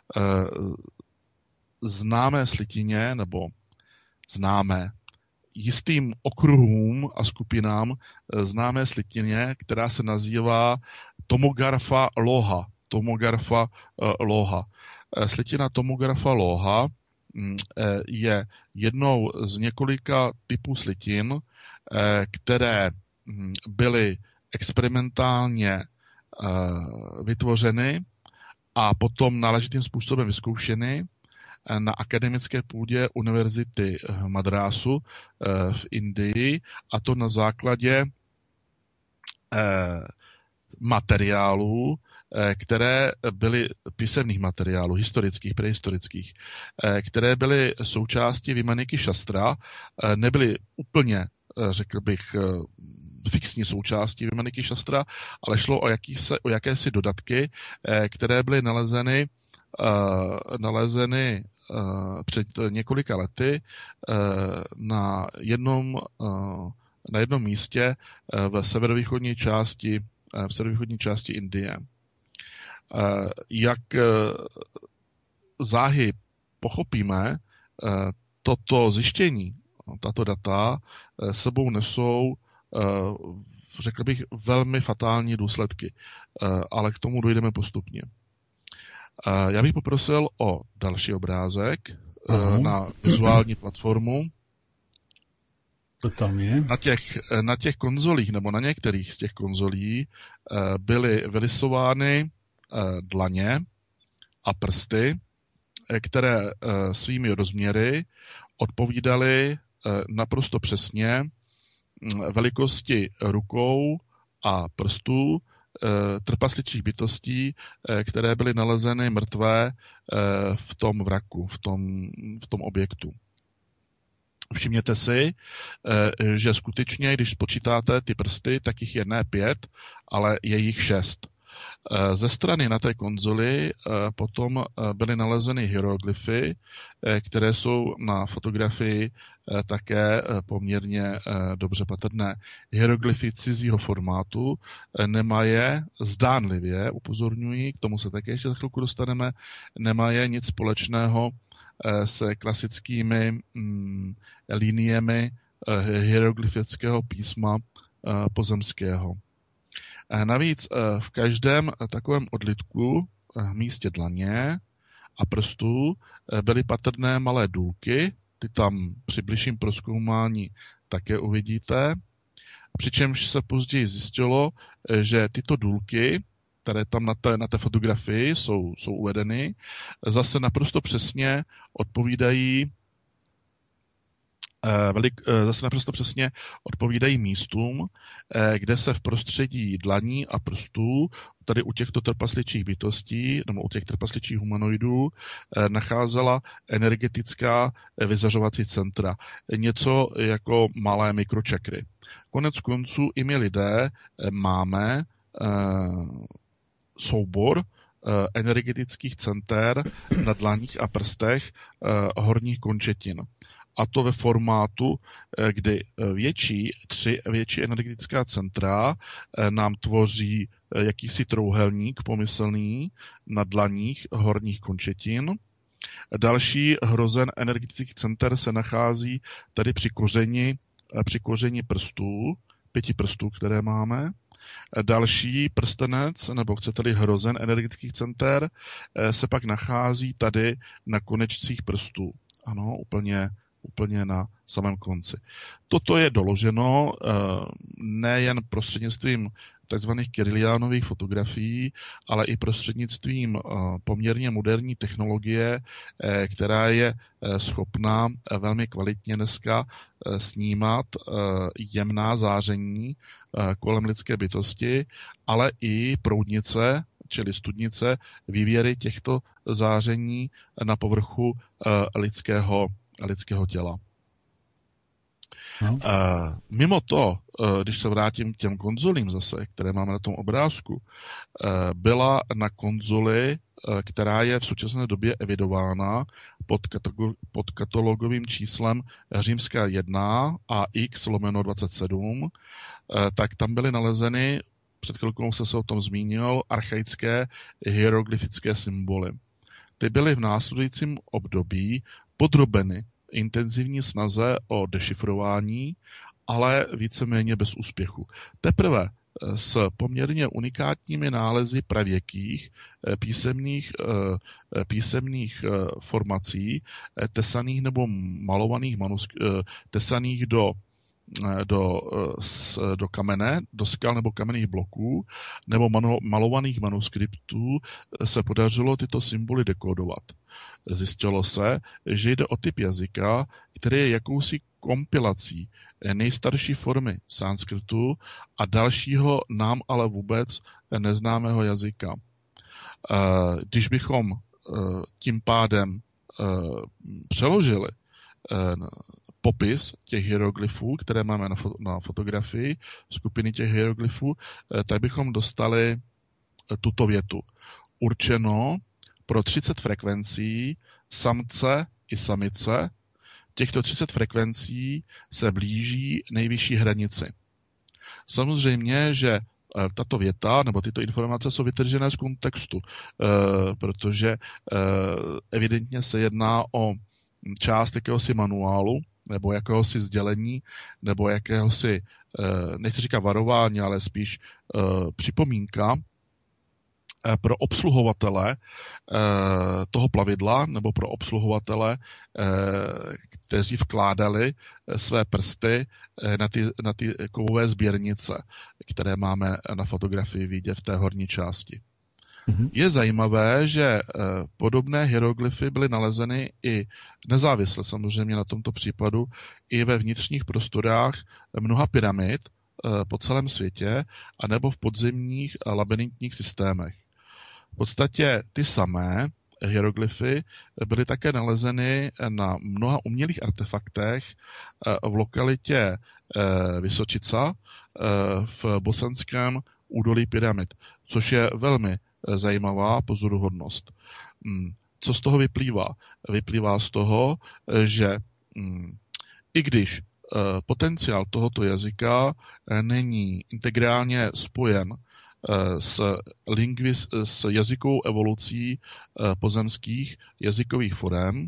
známé slitině, nebo známé jistým okruhům a skupinám známé slitině, která se nazývá Tomographa loha. Slitina Tomographa loha je jednou z několika typů slitin, které byly experimentálně vytvořeny a potom náležitým způsobem vyzkoušeny na akademické půdě Univerzity Madrásu v Indii, a to na základě materiálů, které byly písemných materiálů, historických, prehistorických, které byly součástí Vimaniky Šastra, nebyly úplně, řekl bych, fixní součástí Vimaniky Šastra, ale šlo o jakési dodatky, které byly nalezeny před několika lety na jednom místě v severovýchodní části Indie. Jak záhy pochopíme, toto zjištění, tato data sebou nesou, řekl bych, velmi fatální důsledky, ale k tomu dojdeme postupně. Já bych poprosil o další obrázek na vizuální platformu. To tam je. Na těch konzolích, nebo na některých z těch konzolí byly vylisovány dlaně a prsty, které svými rozměry odpovídaly naprosto přesně velikosti rukou a prstů trpasličích bytostí, které byly nalezeny mrtvé v tom vraku, v tom objektu. Všimněte si, že skutečně, když spočítáte ty prsty, tak jich je ne 5, ale je jich 6. Ze strany na té konzoli potom byly nalezeny hieroglyfy, které jsou na fotografii také poměrně dobře patrné. Hieroglyfy cizího formátu, nemají zdánlivě, upozorňuji, k tomu se také ještě za chvilku dostaneme, nemají nic společného se klasickými liniemi hieroglyfického písma pozemského. Navíc v každém takovém odlitku v místě dlaně a prstů byly patrné malé důlky, ty tam při bližším prozkoumání také uvidíte, přičemž se později zjistilo, že tyto důlky, které tam na té fotografii jsou uvedeny, zase naprosto přesně odpovídají místům, kde se v prostředí dlaní a prstů, tady u těchto trpasličích bytostí, nebo u těch trpasličích humanoidů, nacházela energetická vyzařovací centra. Něco jako malé mikročakry. Konec konců i my lidé máme soubor energetických center na dlaních a prstech horních končetin. A to ve formátu, kdy tři větší energetická centra nám tvoří jakýsi trouhelník pomyslný na dlaních horních končetin. Další hrozen energetických center se nachází tady při kořeni prstů, 5 prstů, které máme. Další prstenec, nebo chcete-li hrozen energetických center, se pak nachází tady na konečcích prstů. Ano, úplně na samém konci. Toto je doloženo nejen prostřednictvím tzv. Kiriliánových fotografií, ale i prostřednictvím poměrně moderní technologie, která je schopná velmi kvalitně dneska snímat jemná záření kolem lidské bytosti, ale i proudnice, čili studnice, vývěry těchto záření na povrchu lidského těla. No. Mimo to, když se vrátím k těm konzolím zase, které máme na tom obrázku, byla na konzoli, která je v současné době evidována pod katalogovým číslem římská 1 AX/27, tak tam byly nalezeny, před chvilkou jsem se o tom zmínil, archaické hieroglyfické symboly. Ty byly v následujícím období podrobeny intenzivní snaze o dešifrování, ale víceméně bez úspěchu. Teprve s poměrně unikátními nálezy pravěkých písemných formací, tesaných nebo malovaných tesaných do kamene, do skal nebo kamenných bloků, nebo malovaných manuskriptů se podařilo tyto symboly dekodovat. Zjistilo se, že jde o typ jazyka, který je jakousi kompilací nejstarší formy sanskritu a dalšího nám ale vůbec neznámého jazyka. Když bychom tím pádem přeložili popis těch hieroglyfů, které máme na fotografii, skupiny těch hieroglyfů, tak bychom dostali tuto větu. Určeno pro 30 frekvencí samce i samice. Těchto 30 frekvencí se blíží nejvyšší hranici. Samozřejmě, že tato věta nebo tyto informace jsou vytržené z kontextu, protože evidentně se jedná o část jakéhosi manuálu, nebo jakéhosi sdělení, nebo jakéhosi, nechci říkat varování, ale spíš připomínka pro obsluhovatele toho plavidla, nebo pro obsluhovatele, kteří vkládali své prsty na ty kovové sběrnice, které máme na fotografii vidět v té horní části. Je zajímavé, že podobné hieroglyfy byly nalezeny i nezávisle samozřejmě na tomto případu i ve vnitřních prostorách mnoha pyramid po celém světě anebo v podzemních labyrintních systémech. V podstatě ty samé hieroglyfy byly také nalezeny na mnoha umělých artefaktech v lokalitě Vysočica v bosanském údolí pyramid, což je velmi zajímavá pozoruhodnost. Co z toho vyplývá? Vyplývá z toho, že i když potenciál tohoto jazyka není integrálně spojen s jazykovou evolucí pozemských jazykových forem,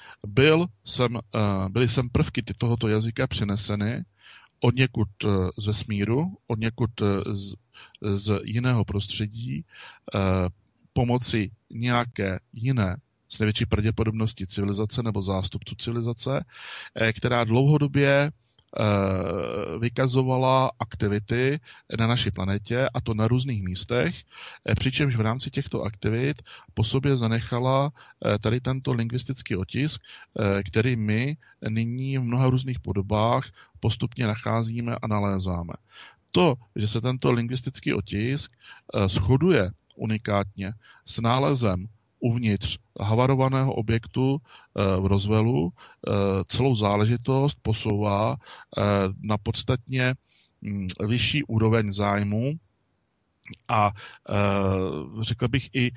byly sem prvky tohoto jazyka přeneseny odněkud z vesmíru, odněkud z jiného prostředí pomocí nějaké jiné s největší pravděpodobností civilizace nebo zástupců civilizace, která dlouhodobě vykazovala aktivity na naší planetě, a to na různých místech, přičemž v rámci těchto aktivit po sobě zanechala tady tento lingvistický otisk, který my nyní v mnoha různých podobách postupně nacházíme a nalézáme. To, že se tento lingvistický otisk shoduje unikátně s nálezem uvnitř havarovaného objektu v Roswellu, celou záležitost posouvá na podstatně vyšší úroveň zájmu a řekl bych i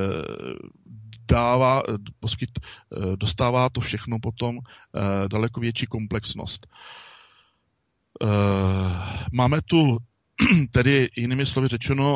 dostává to všechno potom daleko větší komplexnost. Máme tu tedy jinými slovy řečeno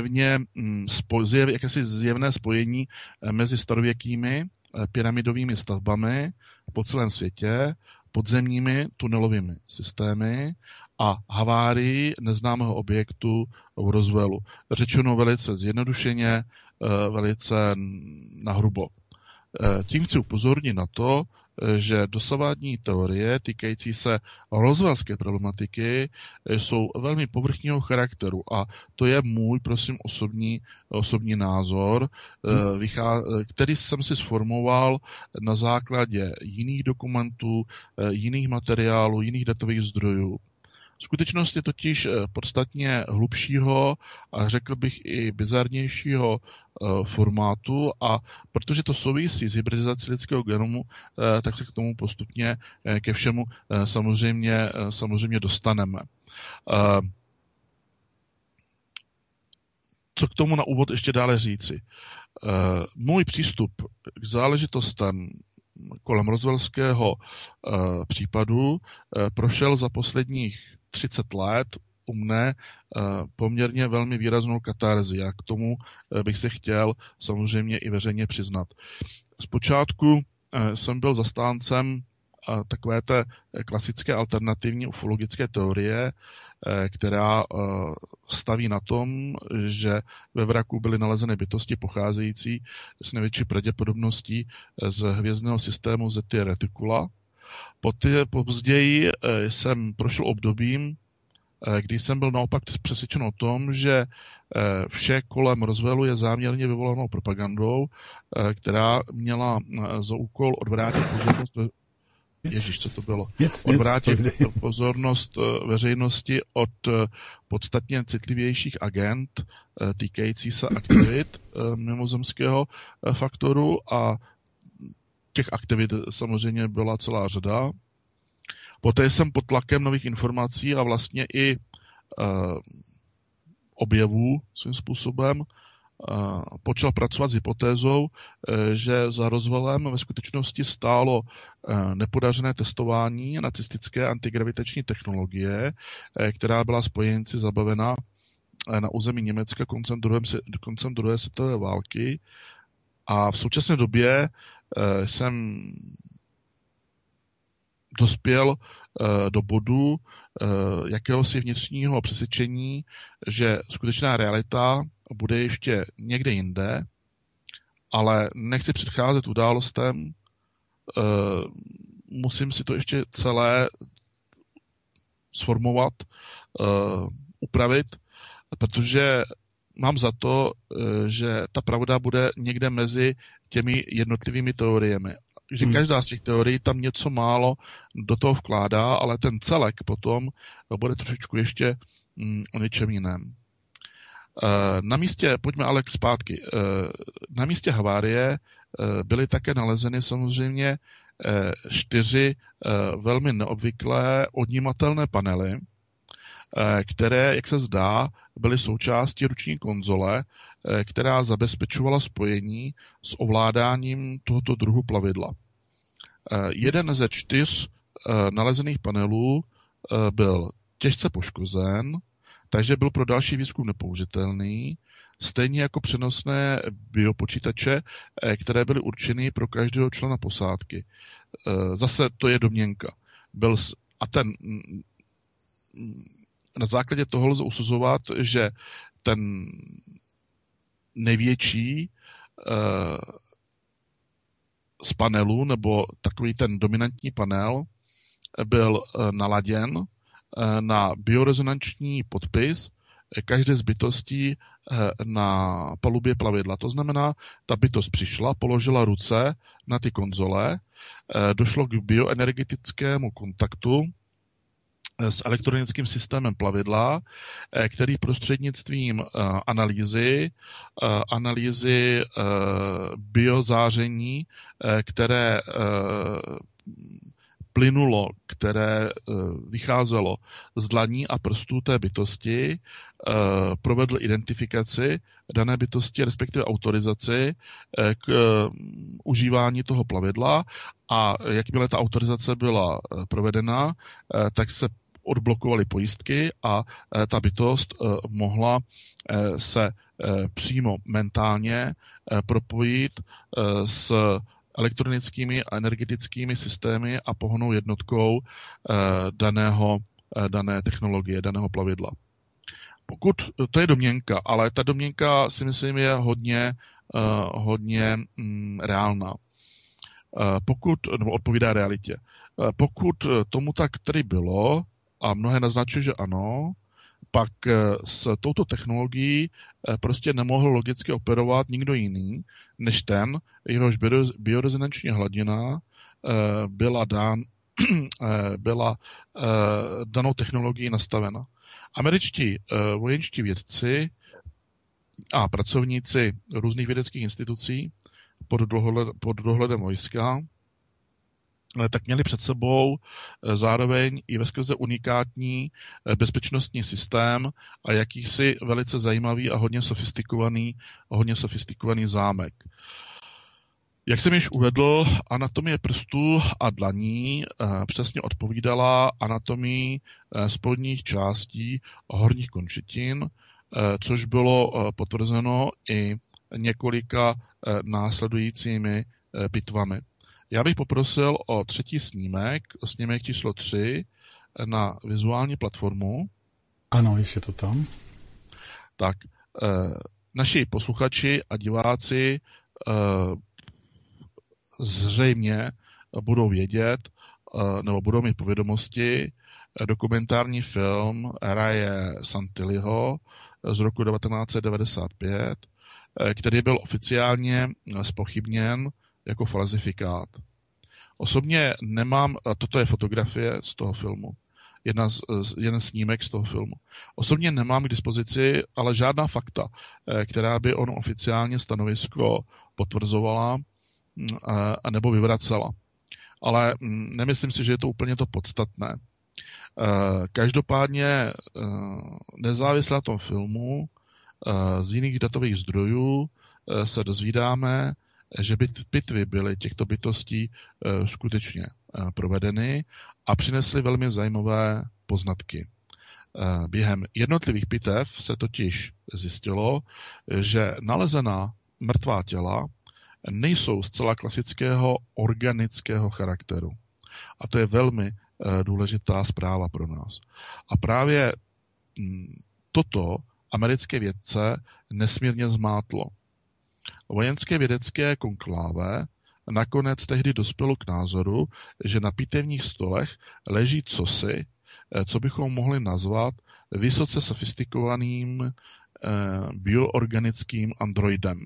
jakési zjevné spojení mezi starověkými pyramidovými stavbami po celém světě, podzemními tunelovými systémy a havárií neznámého objektu v Roswellu. Řečeno velice zjednodušeně, velice nahrubo. Tím chci upozornit na to, že dosavadní teorie týkající se roswellské problematiky jsou velmi povrchního charakteru a to je můj, prosím, osobní názor, který jsem si sformoval na základě jiných dokumentů, jiných materiálů, jiných datových zdrojů. Skutečnost je totiž podstatně hlubšího a řekl bych i bizarnějšího formátu, a protože to souvisí s hybridizací lidského genomu, tak se k tomu postupně ke všemu samozřejmě dostaneme. Co k tomu na úvod ještě dále říci? Můj přístup k záležitostem kolem roswellského případu prošel za posledních 30 let u mne poměrně velmi výraznou katarzi a k tomu bych se chtěl samozřejmě i veřejně přiznat. Zpočátku jsem byl zastáncem takové té klasické alternativní ufologické teorie, která staví na tom, že ve vraku byly nalezeny bytosti pocházející s největší pravděpodobností z hvězdného systému Zety Reticula. Později jsem prošel obdobím, kdy jsem byl naopak přesvědčen o tom, že vše kolem Roswellu je záměrně vyvolanou propagandou, která měla za úkol odvrátit pozornost co to bylo? Odvrátit pozornost veřejnosti od podstatně citlivějších agent týkající se aktivit mimozemského faktoru, a těch aktivit samozřejmě byla celá řada. Poté jsem pod tlakem nových informací a vlastně i objevů svým způsobem počal pracovat s hypotézou, že za Roswellem ve skutečnosti stálo nepodařené testování nacistické antigravitační technologie, která byla spojenci zabavena na území Německa koncem druhé světové války. A v současné době jsem dospěl do bodu jakéhosi vnitřního přesvědčení, že skutečná realita bude ještě někde jinde, ale nechci předcházet událostem, musím si to ještě celé sformovat, upravit, protože mám za to, že ta pravda bude někde mezi těmi jednotlivými teoriemi. Že každá z těch teorií tam něco málo do toho vkládá, ale ten celek potom bude trošičku ještě o něčem jiném. Pojďme ale zpátky. Na místě havárie byly také nalezeny samozřejmě 4 velmi neobvyklé odnímatelné panely, které, jak se zdá, byly součástí ruční konzole, která zabezpečovala spojení s ovládáním tohoto druhu plavidla. Jeden ze 4 nalezených panelů byl těžce poškozen, takže byl pro další výzkum nepoužitelný, stejně jako přenosné biopočítače, které byly určeny pro každého člena posádky. Zase to je domněnka. Na základě toho lze usuzovat, že ten největší z panelů, nebo takový ten dominantní panel, byl naladěn na biorezonanční podpis každé z bytostí na palubě plavidla. To znamená, ta bytost přišla, položila ruce na ty konzole, došlo k bioenergetickému kontaktu s elektronickým systémem plavidla, který prostřednictvím analýzy biozáření, které plynulo, které vycházelo z dlaní a prstů té bytosti, provedl identifikaci dané bytosti, respektive autorizaci k užívání toho plavidla, a jakmile ta autorizace byla provedena, tak se odblokovaly pojistky a ta bytost mohla se přímo mentálně propojit s elektronickými a energetickými systémy a pohonnou jednotkou dané technologie, daného plavidla. Pokud to je domněnka, ale ta domněnka si myslím je hodně reálná. Nebo odpovídá realitě. Pokud tomu tak tedy bylo, a mnohé naznačují, že ano, pak s touto technologií prostě nemohl logicky operovat nikdo jiný, než ten, jehož biorezonanční hladina byla danou technologií nastavena. Američtí vojenští vědci a pracovníci různých vědeckých institucí pod dohledem vojska tak měli před sebou zároveň i veskrze unikátní bezpečnostní systém a jakýsi velice zajímavý a hodně sofistikovaný zámek. Jak jsem již uvedl, anatomie prstů a dlaní přesně odpovídala anatomii spodních částí horních končetin, což bylo potvrzeno i několika následujícími pitvami. Já bych poprosil o třetí snímek číslo 3 na vizuální platformu. Ano, ještě to tam. Tak, naši posluchači a diváci zřejmě budou vědět, nebo budou mít povědomosti, dokumentární film Raye Santilliho z roku 1995, který byl oficiálně zpochybněn jako falzifikát. Osobně nemám, toto je fotografie z toho filmu, jeden snímek z toho filmu. Osobně nemám k dispozici ale žádná fakta, která by ono oficiálně stanovisko potvrzovala nebo vyvracela. Ale nemyslím si, že je to úplně to podstatné. Každopádně nezávisle na tom filmu z jiných datových zdrojů se dozvídáme, že pitvy byly těchto bytostí skutečně provedeny a přinesly velmi zajímavé poznatky. Během jednotlivých pitev se totiž zjistilo, že nalezená mrtvá těla nejsou zcela klasického organického charakteru. A to je velmi důležitá zpráva pro nás. A právě toto americké vědce nesmírně zmátlo. Vojenské vědecké konkláve nakonec tehdy dospělo k názoru, že na pitevních stolech leží cosi, co bychom mohli nazvat vysoce sofistikovaným bioorganickým androidem.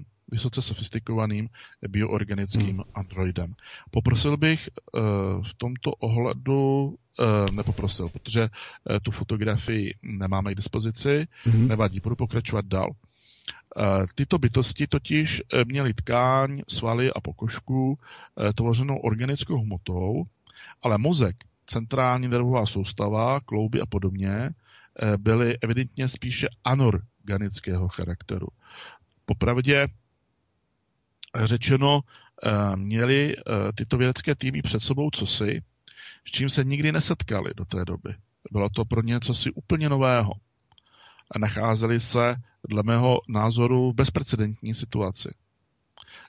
Poprosil bych v tomto ohledu, nepoprosil, protože tu fotografii nemáme k dispozici, nevadí, budu pokračovat dál. Tyto bytosti totiž měly tkáň, svaly a pokožku tvořenou organickou hmotou, ale mozek, centrální nervová soustava, klouby a podobně byly evidentně spíše anorganického charakteru. Popravdě řečeno, měli tyto vědecké týmy před sebou cosi, s čím se nikdy nesetkali do té doby. Bylo to pro ně cosi úplně nového. A nacházeli se, dle mého názoru, v bezprecedentní situaci.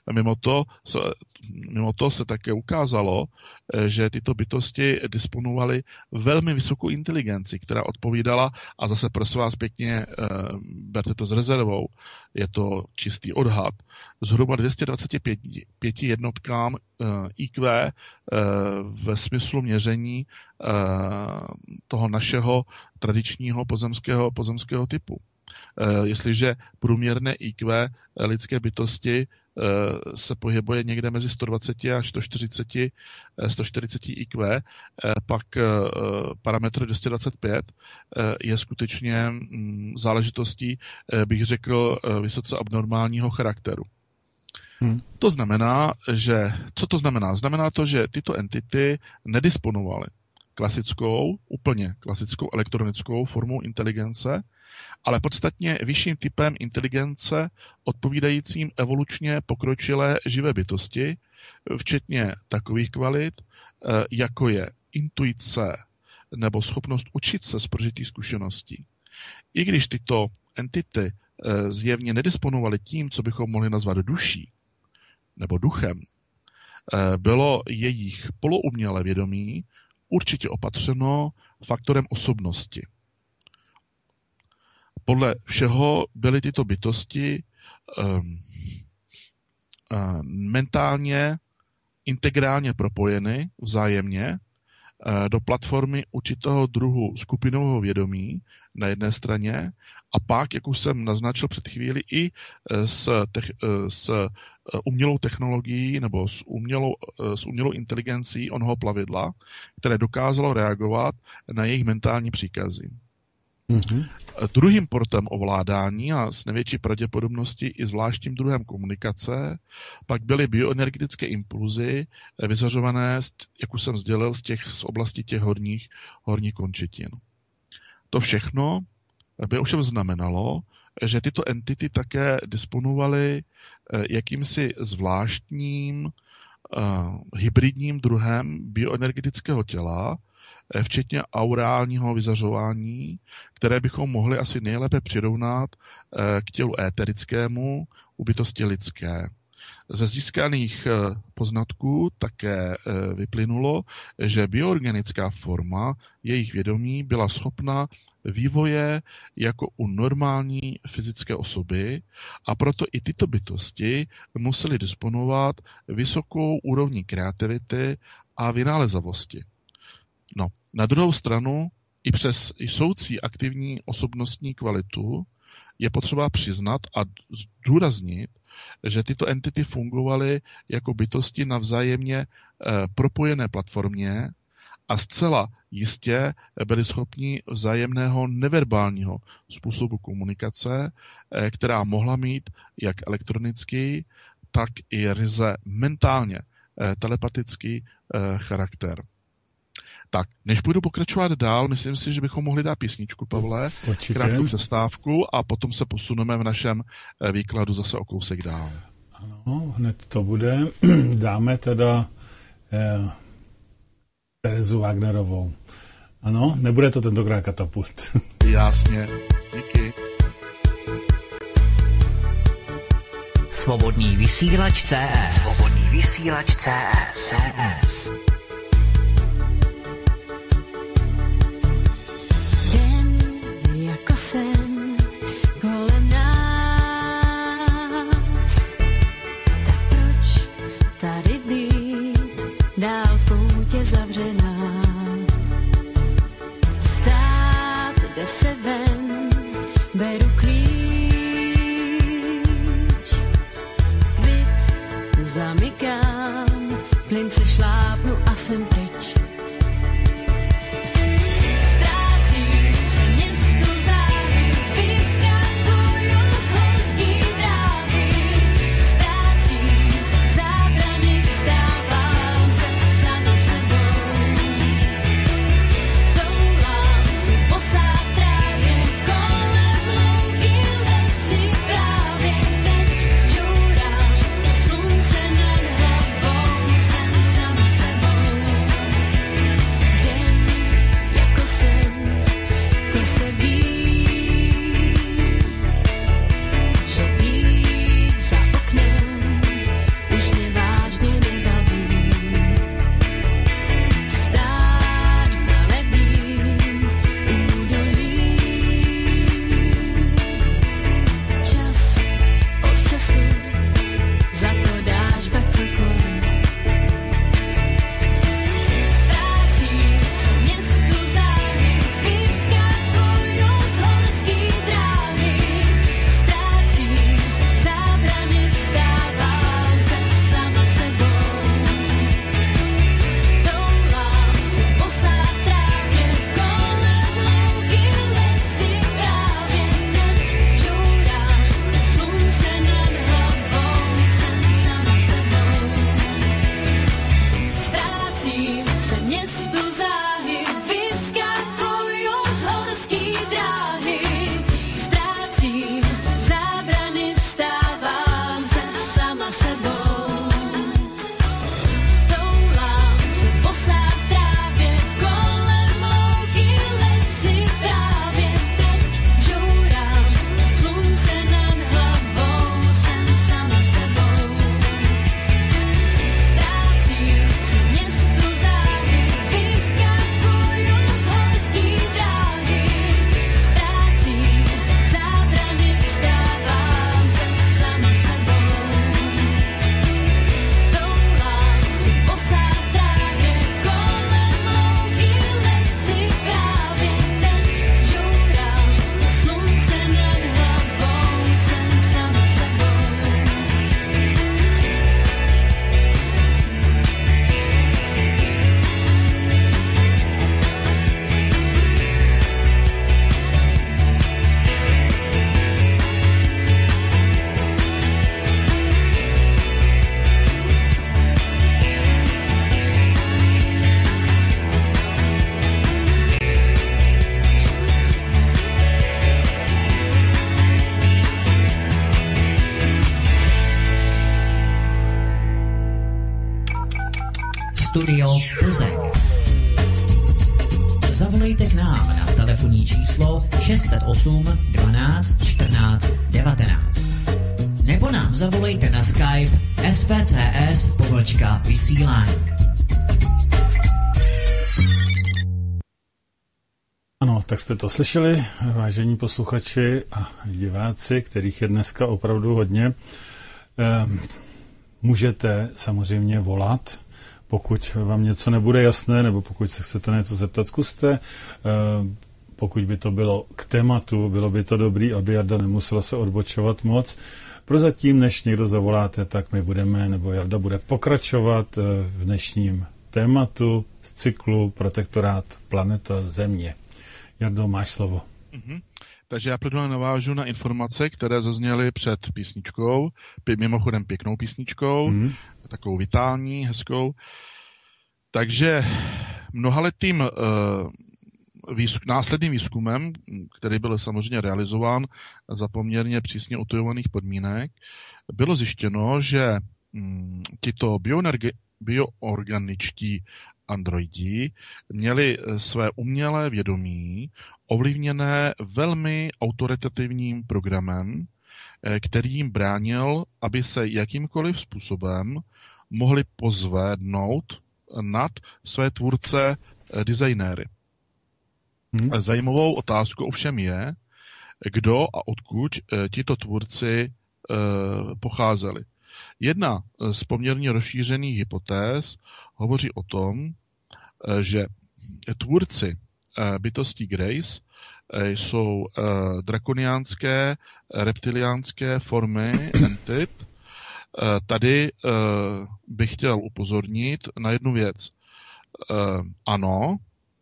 Mimo to se také ukázalo, že tyto bytosti disponovaly velmi vysokou inteligenci, která odpovídala, a zase prosím vás pěkně, berte to s rezervou, je to čistý odhad, zhruba 225 jednotkám IQ ve smyslu měření toho našeho tradičního pozemského typu. Jestliže průměrné IQ lidské bytosti se pohybuje někde mezi 120 až 140 IQ, pak parametr 225 je skutečně záležitostí, bych řekl, vysoce abnormálního charakteru. To znamená, že... Co to znamená? Znamená to, že tyto entity nedisponovaly úplně klasickou elektronickou formou inteligence, ale podstatně vyšším typem inteligence odpovídajícím evolučně pokročilé živé bytosti, včetně takových kvalit, jako je intuice nebo schopnost učit se z prožitých zkušeností. I když tyto entity zjevně nedisponovaly tím, co bychom mohli nazvat duší nebo duchem, bylo jejich poloumělé vědomí určitě opatřeno faktorem osobnosti. Podle všeho byly tyto bytosti mentálně, integrálně propojeny vzájemně do platformy určitého druhu skupinového vědomí na jedné straně a pak, jak už jsem naznačil před chvíli, i s umělou technologií nebo s umělou inteligencí onoho plavidla, které dokázalo reagovat na jejich mentální příkazy. Mm-hmm. Druhým portem ovládání a s největší pravděpodobností i zvláštním druhem komunikace pak byly bioenergetické impulzy vyzařované, jak už jsem sdělil, z oblasti těch horních končetin. To všechno by ovšem znamenalo, že tyto entity také disponovaly jakýmsi zvláštním hybridním druhem bioenergetického těla, včetně aurálního vyzařování, které bychom mohli asi nejlépe přirovnat k tělu éterickému u bytosti lidské. Ze získaných poznatků také vyplynulo, že bioorganická forma jejich vědomí byla schopna vývoje jako u normální fyzické osoby a proto i tyto bytosti musely disponovat vysokou úrovní kreativity a vynálezavosti. No, na druhou stranu, i přes jsoucí aktivní osobnostní kvalitu je potřeba přiznat a zdůraznit, že tyto entity fungovaly jako bytosti na vzájemně propojené platformě a zcela jistě byli schopni vzájemného neverbálního způsobu komunikace, která mohla mít jak elektronický, tak i ryze mentálně telepatický charakter. Tak, než budu pokračovat dál, myslím si, že bychom mohli dát písničku, Pavle, krátkou přestávku a potom se posuneme v našem výkladu zase o kousek dál. Ano, hned to bude. Dáme teda Terezu Wagnerovou. Ano, nebude to tentokrát Katapult. Jasně, díky. Svobodný vysílač CS. Svobodný vysílač CS. Sen kolem nás, tak proč tady být dál v koutě zavřená? Stát jde se ven, beru klíč, byt zamykám, plynce šlápnu a jsem pryč. Slunce nad hlavou, jsem sama sebou. Studio Plzeň. Zavolejte k nám na telefonní číslo 608 12 14 19. Nebo nám zavolejte na Skype svcs_vysílání. Ano, tak jste to slyšeli, vážení posluchači a diváci, kterých je dneska opravdu hodně. Můžete samozřejmě volat, pokud vám něco nebude jasné, nebo pokud se chcete něco zeptat, zkuste. Pokud by to bylo k tématu, bylo by to dobrý, aby Jarda nemusela se odbočovat moc. Prozatím, než někdo zavoláte, tak my budeme, nebo Jarda bude pokračovat v dnešním tématu z cyklu Protektorát planeta Země. Jardo, máš slovo. Takže já plně navážu na informace, které zazněly před písničkou, mimochodem pěknou písničkou, takovou vitální, hezkou. Takže mnohaletým následným výzkumem, který byl samozřejmě realizován za poměrně přísně utajovaných podmínek, bylo zjištěno, že tito bioorganičtí androidi měli své umělé vědomí ovlivněné velmi autoritativním programem, který jim bránil, aby se jakýmkoliv způsobem mohli pozvednout nad své tvůrce designéry. Zajímavou otázkou ovšem je, kdo a odkud tito tvůrci pocházeli. Jedna z poměrně rozšířených hypotéz hovoří o tom, že tvůrci bytostí Grace jsou drakoniánské, reptiliánské formy entit. Tady bych chtěl upozornit na jednu věc. Ano,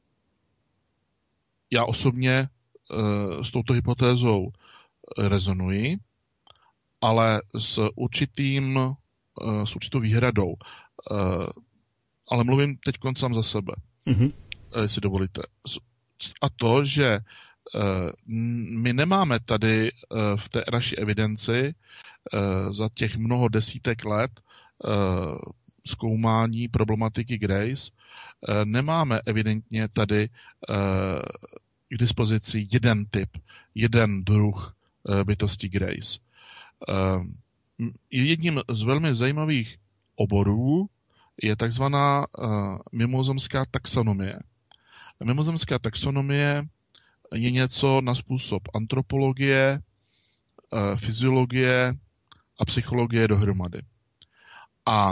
já osobně s touto hypotézou rezonuji, ale s určitou výhradou. Ale mluvím teď sám za sebe, jestli dovolíte. A to, že my nemáme tady v té naší evidenci za těch mnoho desítek let zkoumání problematiky Grace, nemáme evidentně tady k dispozici jeden druh bytosti Grace. Jedním z velmi zajímavých oborů je takzvaná mimozemská taxonomie. Mimozemská taxonomie je něco na způsob antropologie, fyziologie a psychologie dohromady. A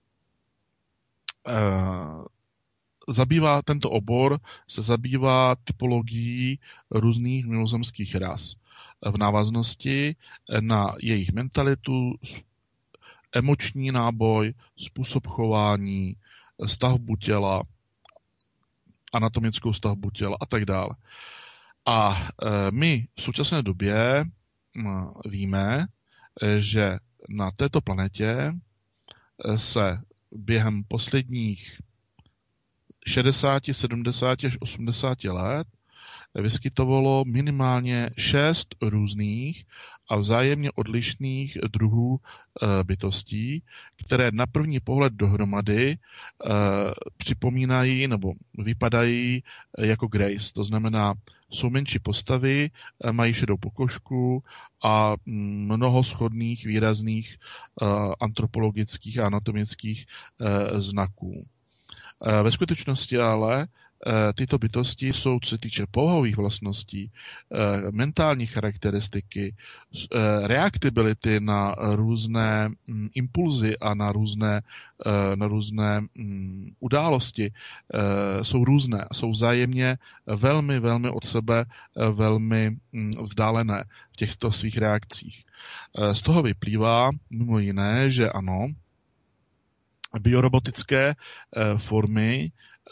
tento obor se zabývá typologií různých mimozemských ras v návaznosti na jejich mentalitu, emoční náboj, způsob chování, stavbu těla, anatomickou stavbu těla a tak dále. A my v současné době víme, že na této planetě se během posledních 60, 70 až 80 let vyskytovalo minimálně 6 různých a vzájemně odlišných druhů bytostí, které na první pohled dohromady připomínají nebo vypadají jako Grace. To znamená, jsou menší postavy, mají šedou pokožku a mnoho shodných výrazných antropologických a anatomických znaků. Ve skutečnosti ale tyto bytosti jsou, co se týče povahových vlastností, mentální charakteristiky, reaktibility na různé impulzy a na různé události, jsou různé, jsou vzájemně velmi, velmi od sebe velmi vzdálené v těchto svých reakcích. Z toho vyplývá mimo jiné, že ano, biorobotické formy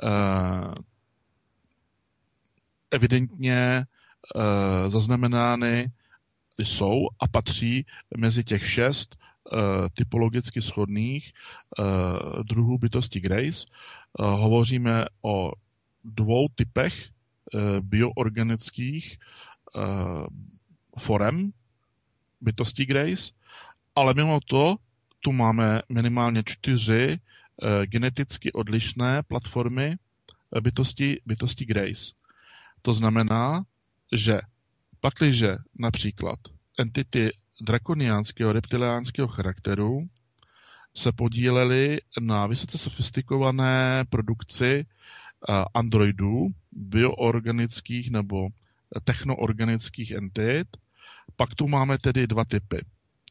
evidentně zaznamenány jsou a patří mezi těch 6 typologicky shodných druhů bytosti Grace. Hovoříme o 2 typech bioorganických forem bytosti Grace, ale mimo to tu máme minimálně 4 geneticky odlišné platformy bytosti Grace. To znamená, že pakliže například entity drakoniánského reptiliánského charakteru se podílely na vysoce sofistikované produkci androidů, bioorganických nebo technoorganických entit, pak tu máme tedy dva typy.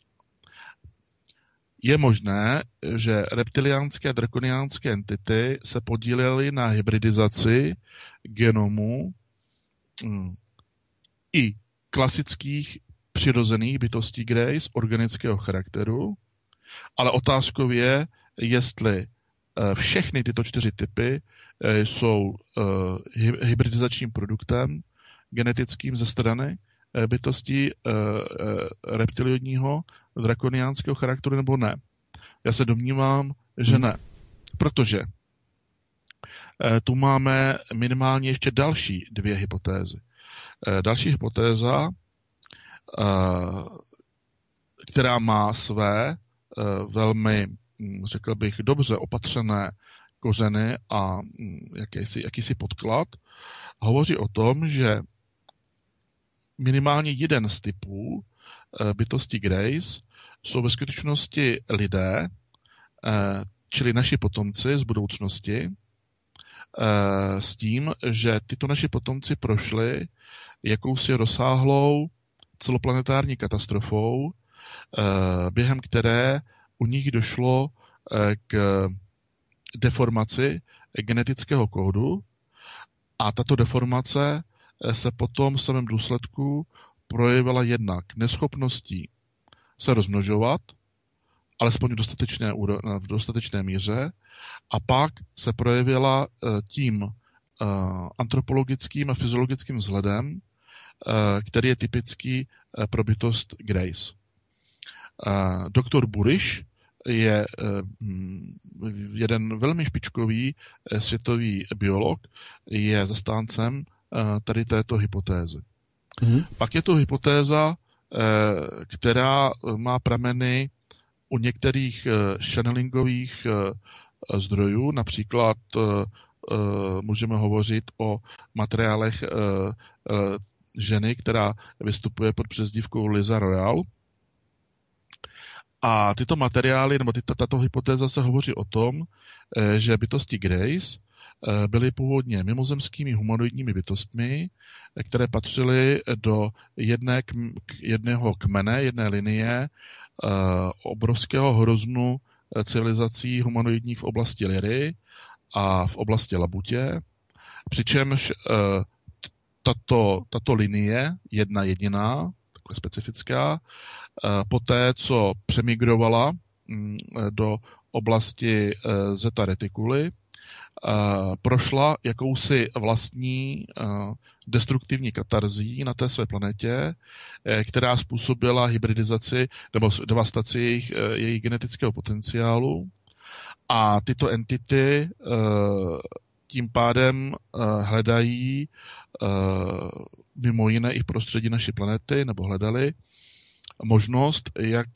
Je možné, že reptiliánské a drakoniánské entity se podílely na hybridizaci genomu i klasických přirozených bytostí Grace organického charakteru, ale otázkou je, jestli všechny tyto 4 typy jsou hybridizačním produktem genetickým ze strany bytostí reptilioidního drakoniánského charakteru nebo ne. Já se domnívám, že ne. Protože tu máme minimálně ještě další 2 hypotézy. Další hypotéza, která má své velmi, řekl bych, dobře opatřené kořeny a jakýsi podklad, hovoří o tom, že minimálně jeden z typů bytosti Grace jsou ve skutečnosti lidé, čili naši potomci z budoucnosti, s tím, že tyto naši potomci prošli jakousi rozsáhlou celoplanetární katastrofou, během které u nich došlo k deformaci genetického kódu a tato deformace se potom v samém důsledku projevila jednak neschopností se rozmnožovat, alespoň v dostatečné míře, a pak se projevila tím antropologickým a fyziologickým vzhledem, který je typický pro bytost Grace. Doktor Buriš je jeden velmi špičkový světový biolog, je zastáncem tady této hypotézy. Pak je to hypotéza, která má prameny u některých channelingových zdrojů, například můžeme hovořit o materiálech ženy, která vystupuje pod přezdívkou Liza Royal. A tyto materiály, nebo tato hypotéza se hovoří o tom, že bytosti Grace byly původně mimozemskými humanoidními bytostmi, které patřily do jedného kmene, jedné linie obrovského hroznu civilizací humanoidních v oblasti Lyry a v oblasti Labutě, přičemž tato linie, jedna jediná, takhle specifická, poté, co přemigrovala do oblasti Zeta Reticuli, prošla jakousi vlastní destruktivní katarzí na té své planetě, která způsobila hybridizaci nebo devastaci jejich genetického potenciálu. A tyto entity tím pádem hledají mimo jiné i v prostředí naší planety, nebo hledali možnost,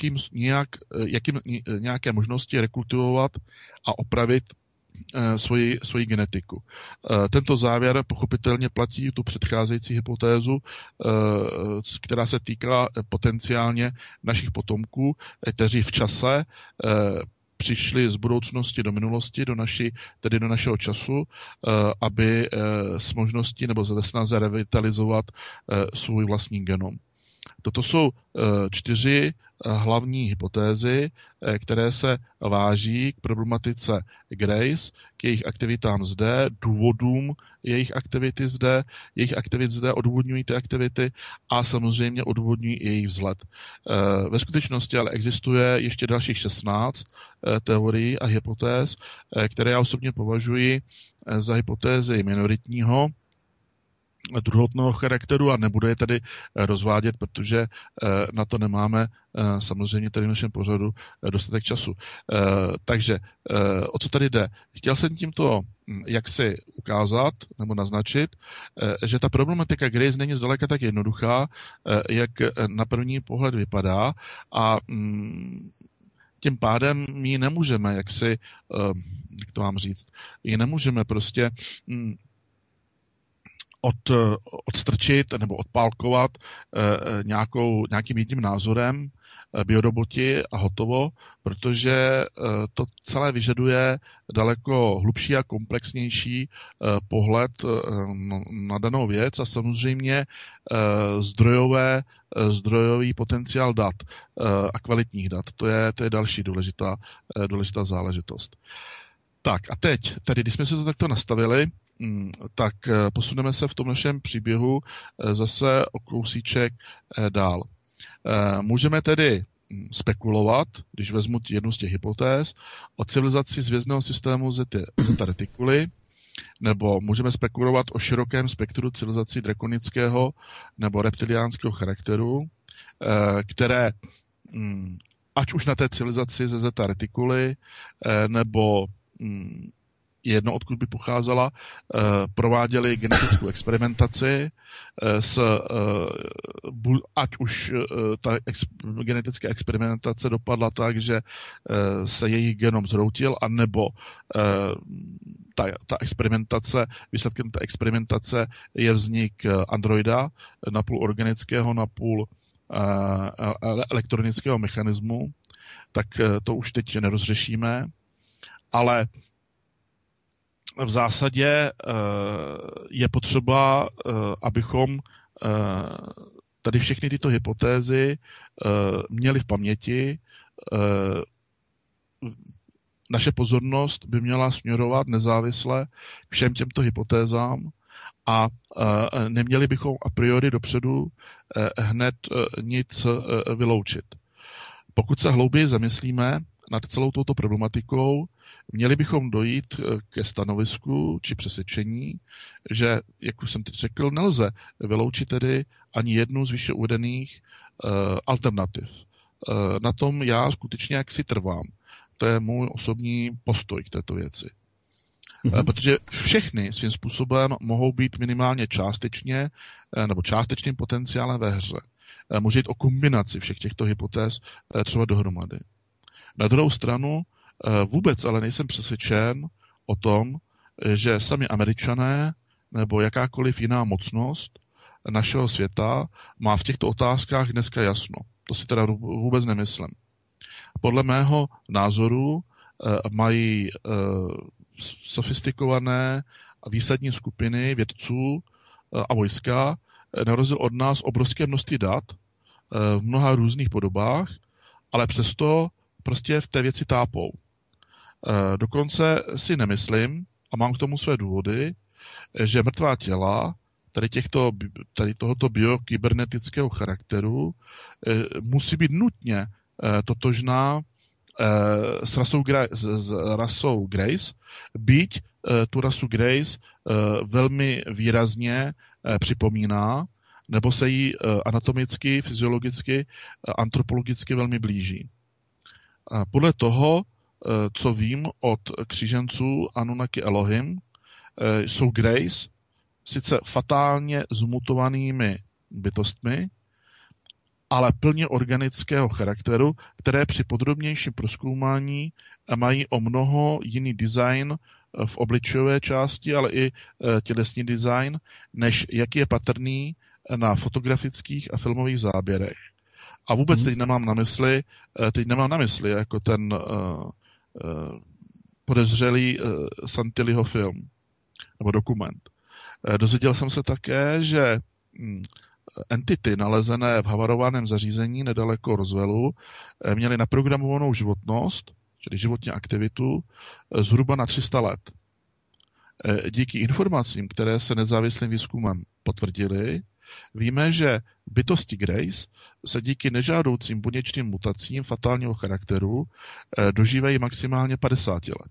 nějaké možnosti rekultivovat a opravit svoji genetiku. Tento závěr pochopitelně platí tu předcházející hypotézu, která se týká potenciálně našich potomků, kteří v čase přišli z budoucnosti do minulosti, tedy do našeho času, aby s možností nebo ze snaze revitalizovat svůj vlastní genom. Toto jsou 4 hlavní hypotézy, které se váží k problematice Grace, k jejich aktivitám zde, důvodům jejich aktivity zde, jejich aktivit zde odůvodňují ty aktivity a samozřejmě odůvodňují i jejich vzhled. Ve skutečnosti ale existuje ještě dalších 16 teorií a hypotéz, které já osobně považuji za hypotézy minoritního, druhotného charakteru a nebudu je tady rozvádět, protože na to nemáme samozřejmě tady v našem pořadu dostatek času. Takže o co tady jde? Chtěl jsem tímto jaksi ukázat nebo naznačit, že ta problematika Grace není zdaleka tak jednoduchá, jak na první pohled vypadá a tím pádem my ji nemůžeme, jak to mám říct, ji nemůžeme prostě odstrčit nebo odpálkovat nějakým jedním názorem bioroboti a hotovo, protože to celé vyžaduje daleko hlubší a komplexnější pohled na danou věc a samozřejmě zdrojový potenciál dat a kvalitních dat. To je další důležitá záležitost. Tak a teď, tedy když jsme si to takto nastavili, tak posuneme se v tom našem příběhu zase o kousíček dál. Můžeme tedy spekulovat, když vezmu jednu z těch hypotéz, o civilizaci zvězdného systému Zeta Reticuli, nebo můžeme spekulovat o širokém spektru civilizací drakonického nebo reptiliánského charakteru, které ať už na té civilizaci ze Zeta Reticuli, nebo jedno, odkud by pocházela, prováděli genetickou experimentaci, ať už ta genetická experimentace dopadla tak, že se jejich genom zhroutil, anebo ta experimentace, výsledkem té experimentace je vznik androida, napůl organického, napůl elektronického mechanismu, tak to už teď nerozřešíme, ale v zásadě je potřeba, abychom tady všechny tyto hypotézy měli v paměti. Naše pozornost by měla směrovat nezávisle k všem těmto hypotézám a neměli bychom a priori dopředu hned nic vyloučit. Pokud se hlouběji zamyslíme nad celou touto problematikou, měli bychom dojít ke stanovisku či přesvědčení, že, jak už jsem teď řekl, nelze vyloučit tedy ani jednu z výše uvedených alternativ. Na tom já skutečně jaksi trvám. To je můj osobní postoj k této věci. Protože všechny svým způsobem mohou být minimálně částečně nebo částečným potenciálem ve hře. Může jít o kombinaci všech těchto hypotéz třeba dohromady. Na druhou stranu vůbec ale nejsem přesvědčen o tom, že sami Američané nebo jakákoliv jiná mocnost našeho světa má v těchto otázkách dneska jasno. To si teda vůbec nemyslím. Podle mého názoru mají sofistikované a výsadní skupiny vědců a vojska na rozdíl od nás obrovské množství dat v mnoha různých podobách, ale přesto prostě v té věci tápou. Dokonce si nemyslím, a mám k tomu své důvody, že mrtvá těla tady tohoto biokybernetického charakteru musí být nutně totožná s rasou Grace, byť tu rasu Grace velmi výrazně připomíná, nebo se jí anatomicky, fyziologicky, antropologicky velmi blíží. Podle toho, co vím od kříženců Anunnaki Elohim, jsou Grace sice fatálně zmutovanými bytostmi, ale plně organického charakteru, které při podrobnějším prozkoumání mají o mnoho jiný design v obličejové části, ale i tělesný design, než jaký je patrný na fotografických a filmových záběrech. A vůbec teď nemám na mysli jako ten podezřelý Santilliho film nebo dokument. Dozvěděl jsem se také, že entity nalezené v havarovaném zařízení nedaleko Roswellu měly naprogramovanou životnost, čili životní aktivitu, zhruba na 300 let. Díky informacím, které se nezávislým výzkumem potvrdily, víme, že bytosti Grace se díky nežádoucím buněčným mutacím fatálního charakteru dožívají maximálně 50 let.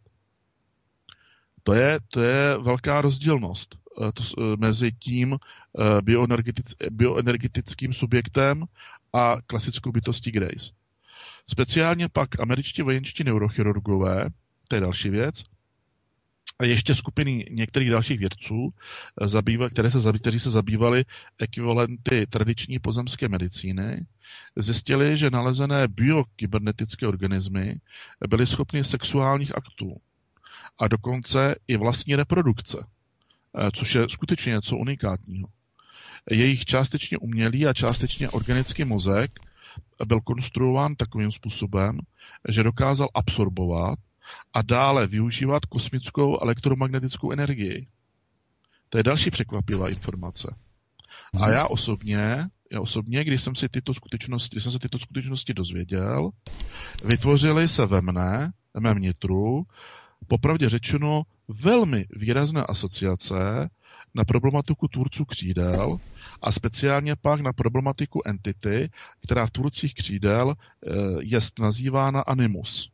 To je velká rozdílnost mezi tím bioenergetickým subjektem a klasickou bytostí Grace. Speciálně pak američtí vojenští neurochirurgové, to je další věc, a ještě skupiny některých dalších vědců, kteří se zabývali ekvivalenty tradiční pozemské medicíny, zjistili, že nalezené biokybernetické organismy byly schopny sexuálních aktů a dokonce i vlastní reprodukce, což je skutečně něco unikátního. Jejich částečně umělý a částečně organický mozek byl konstruován takovým způsobem, že dokázal absorbovat a dále využívat kosmickou elektromagnetickou energii. To je další překvapivá informace. A já osobně, když jsem se tyto skutečnosti dozvěděl, vytvořily se ve mém nitru, popravdě řečeno, velmi výrazné asociace na problematiku tvůrců křídel a speciálně pak na problematiku entity, která v tvůrcích křídel je nazývána Animus,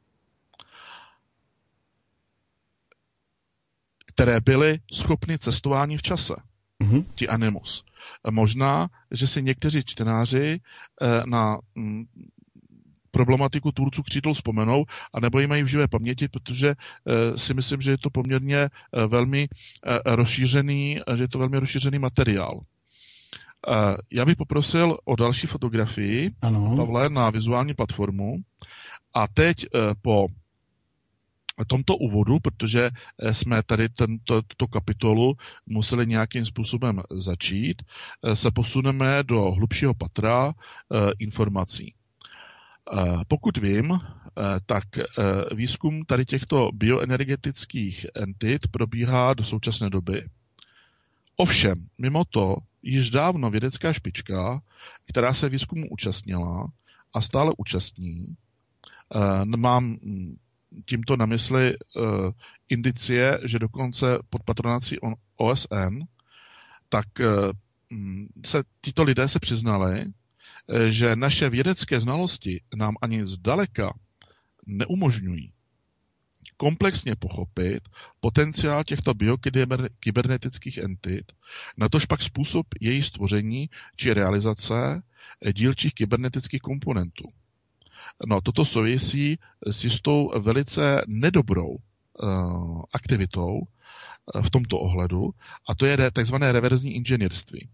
které byly schopny cestování v čase. Ti Animus. Možná, že si někteří čtenáři na problematiku tvůrců křídel vzpomenou, anebo ji mají v živé paměti, protože si myslím, že je to poměrně velmi rozšířený materiál. Já bych poprosil o další fotografii, Pavle, na vizuální platformu. A teď po tomto úvodu, protože jsme tady tuto kapitolu museli nějakým způsobem začít, se posuneme do hlubšího patra informací. Pokud vím, tak výzkum tady těchto bioenergetických entit probíhá do současné doby. Ovšem, mimo to, již dávno vědecká špička, která se výzkumu účastnila a stále účastní, mám tímto na mysli indicie, že dokonce pod patronací OSN, tak tyto lidé se přiznali, že naše vědecké znalosti nám ani zdaleka neumožňují komplexně pochopit potenciál těchto biokybernetických entit, natož pak způsob jejich stvoření či realizace dílčích kybernetických komponentů. No, toto souvisí s jistou velice nedobrou aktivitou v tomto ohledu, a to je takzvané reverzní inženýrství.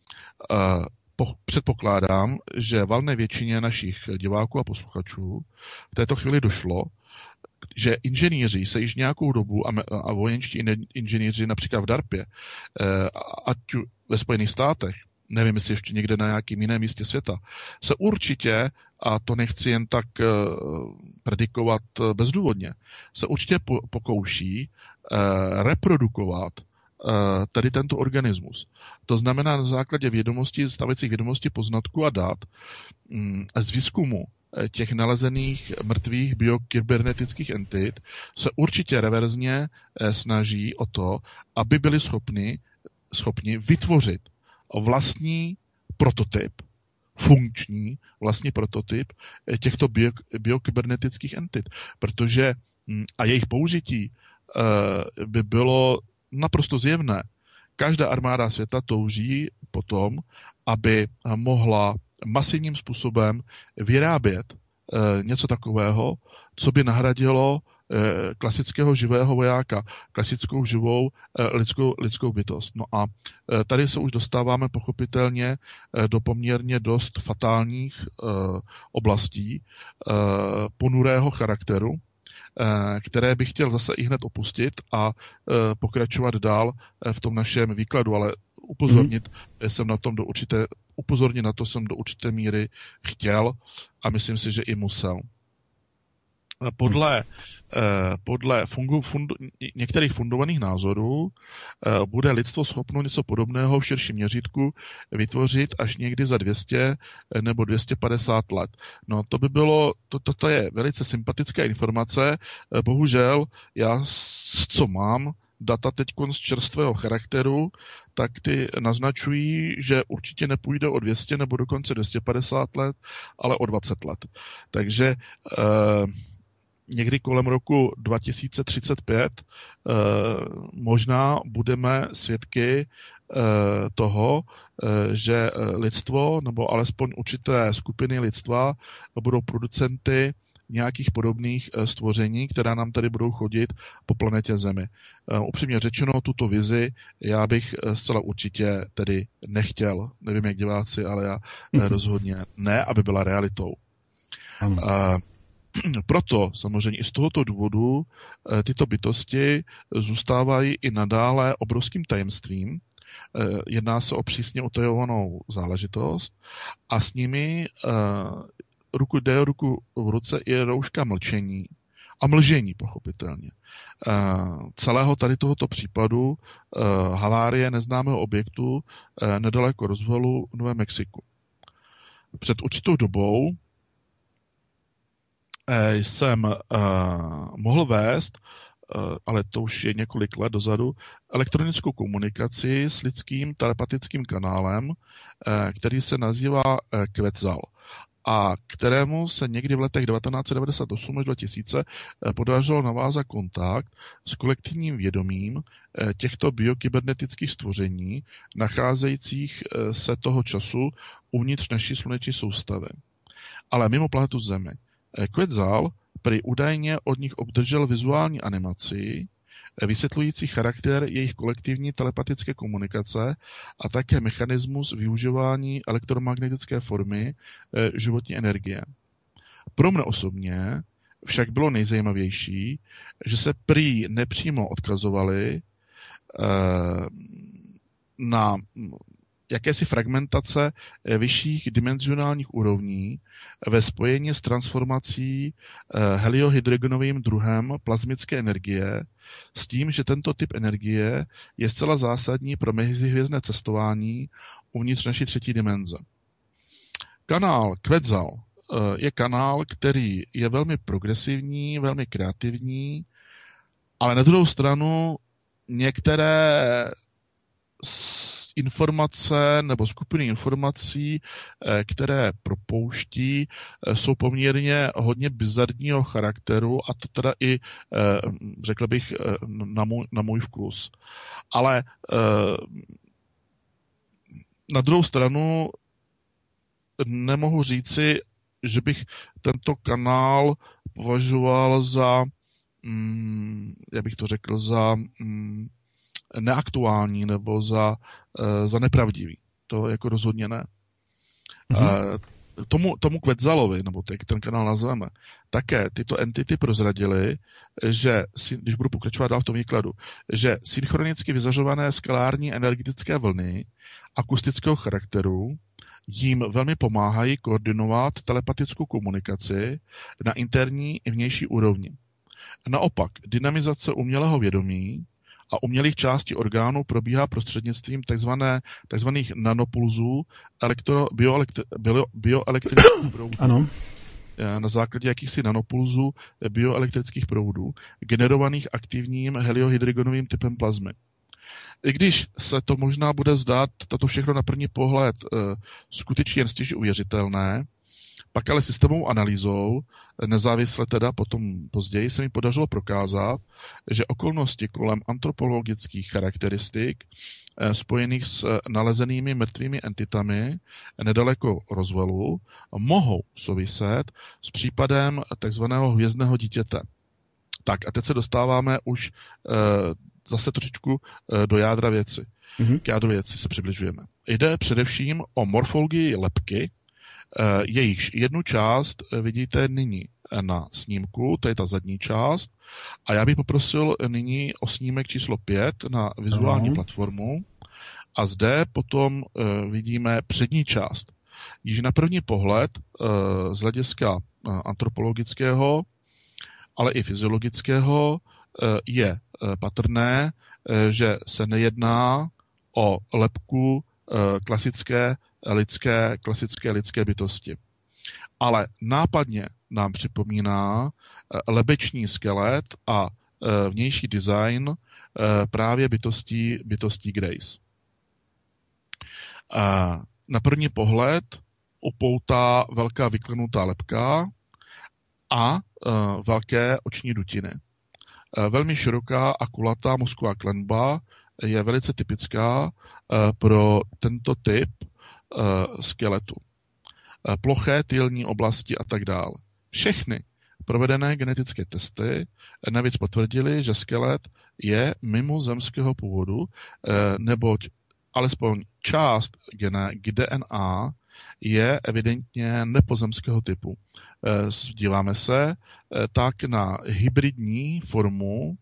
Předpokládám, že valné většině našich diváků a posluchačů v této chvíli došlo, že inženýři se již nějakou dobu a vojenští inženýři například v DARPě, ať ve Spojených státech, nevím, jestli ještě někde na nějakém jiném místě světa, se určitě, a to nechci jen tak predikovat bezdůvodně, se určitě pokouší reprodukovat tady tento organismus. To znamená na základě stávajících vědomostí, poznatků a dat z výzkumu těch nalezených mrtvých biokybernetických entit se určitě reverzně snaží o to, aby byli schopni vytvořit vlastní prototyp, funkční vlastní prototyp těchto biokybernetických entit, protože a jejich použití by bylo naprosto zjevné. Každá armáda světa touží potom, aby mohla masivním způsobem vyrábět něco takového, co by nahradilo klasického živého vojáka, klasickou živou lidskou bytost. No a tady se už dostáváme pochopitelně do poměrně dost fatálních oblastí ponurého charakteru, které bych chtěl zase i hned opustit a pokračovat dál v tom našem výkladu, ale upozornit jsem na to jsem do určité míry chtěl a myslím si, že i musel. Podle některých fundovaných názorů bude lidstvo schopno něco podobného v širším měřítku vytvořit až někdy za 200 nebo 250 let. No to by bylo, toto je velice sympatická informace, bohužel já co mám, data teď z čerstvého charakteru, tak ty naznačují, že určitě nepůjde o 200 nebo dokonce 250 let, ale o 20 let. Takže někdy kolem roku 2035 možná budeme svědky toho, že lidstvo, nebo alespoň určité skupiny lidstva budou producenty nějakých podobných stvoření, která nám tady budou chodit po planetě Zemi. Upřímně řečeno, tuto vizi já bych zcela určitě tedy nechtěl. Nevím, jak diváci, ale já rozhodně ne, aby byla realitou. Proto samozřejmě i z tohoto důvodu tyto bytosti zůstávají i nadále obrovským tajemstvím. Jedná se o přísně utajovanou záležitost a s nimi ruku v ruce i rouška mlčení a mlžení, pochopitelně. Celého tady tohoto případu havárie neznámého objektu nedaleko Roswellu v Novém Mexiku. Před určitou dobou jsem mohl vést, ale to už je několik let dozadu, elektronickou komunikaci s lidským telepatickým kanálem, který se nazývá Quetzal a kterému se někdy v letech 1998 až 2000 podařilo navázat kontakt s kolektivním vědomím těchto biokybernetických stvoření, nacházejících se toho času uvnitř naší sluneční soustavy, ale mimo planetu Zemi. Quetzal prý údajně od nich obdržel vizuální animaci, vysvětlující charakter jejich kolektivní telepatické komunikace a také mechanismus využívání elektromagnetické formy životní energie. Pro mne osobně však bylo nejzajímavější, že se prý nepřímo odkazovali na jakési fragmentace vyšších dimenzionálních úrovní ve spojení s transformací heliohydrogenovým druhem plazmické energie s tím, že tento typ energie je zcela zásadní pro mezihvězdné cestování uvnitř naší třetí dimenze. Kanál Quetzal je kanál, který je velmi progresivní, velmi kreativní, ale na druhou stranu některé informace nebo skupiny informací, které propouští, jsou poměrně hodně bizarního charakteru a to teda i, řekl bych, na můj vkus. Ale na druhou stranu nemohu říci, že bych tento kanál považoval za, jak bych to řekl, za neaktuální nebo za nepravdivý. To jako rozhodně ne. Tomu Quetzalovi, nebo jak ten kanál nazveme, také tyto entity prozradily, že, když budu pokračovat dál v tom výkladu, že synchronicky vyzařované skalární energetické vlny akustického charakteru jim velmi pomáhají koordinovat telepatickou komunikaci na interní i vnější úrovni. Naopak, dynamizace umělého vědomí a umělých částí orgánů probíhá prostřednictvím takzvaných nanopulzů bioelektrických proudů. Ano. Na základě jakýchsi nanopulzů bioelektrických proudů, generovaných aktivním heliohydrogenovým typem plazmy. I když se to možná bude zdát, tato všechno na první pohled skutečně jen stěží uvěřitelné, pak ale systémovou analýzou, nezávisle teda potom později, se mi podařilo prokázat, že okolnosti kolem antropologických charakteristik spojených s nalezenými mrtvými entitami nedaleko Roswellu mohou souviset s případem takzvaného hvězdného dítěte. Tak a teď se dostáváme už zase trošičku do jádra věci. K jádru věci se přibližujeme. Jde především o morfologii lebky, jejichž jednu část vidíte nyní na snímku, to je ta zadní část, a já bych poprosil nyní o snímek číslo 5 na vizuální platformu a zde potom vidíme přední část. Již na první pohled z hlediska antropologického, ale i fyziologického je patrné, že se nejedná o lebku klasické lidské bytosti. Ale nápadně nám připomíná lebeční skelet a vnější design právě bytostí Grace. Na první pohled upoutá velká vyklenutá lebka a velké oční dutiny. Velmi široká a kulatá mozková klenba je velice typická pro tento typ skeletu. Ploché tylní oblasti a tak dále. Všechny provedené genetické testy navíc potvrdily, že skelet je mimozemského původu, neboť alespoň část DNA je evidentně nepozemského typu. Díváme se tak na hybridní formu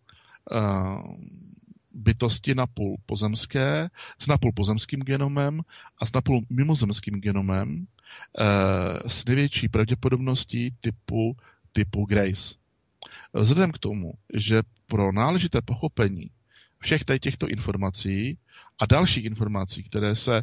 bytosti napůl pozemské, s napůl pozemským genomem a s napůl mimozemským genomem s největší pravděpodobností typu Grace. Vzhledem k tomu, že pro náležité pochopení všech těchto informací a dalších informací, které se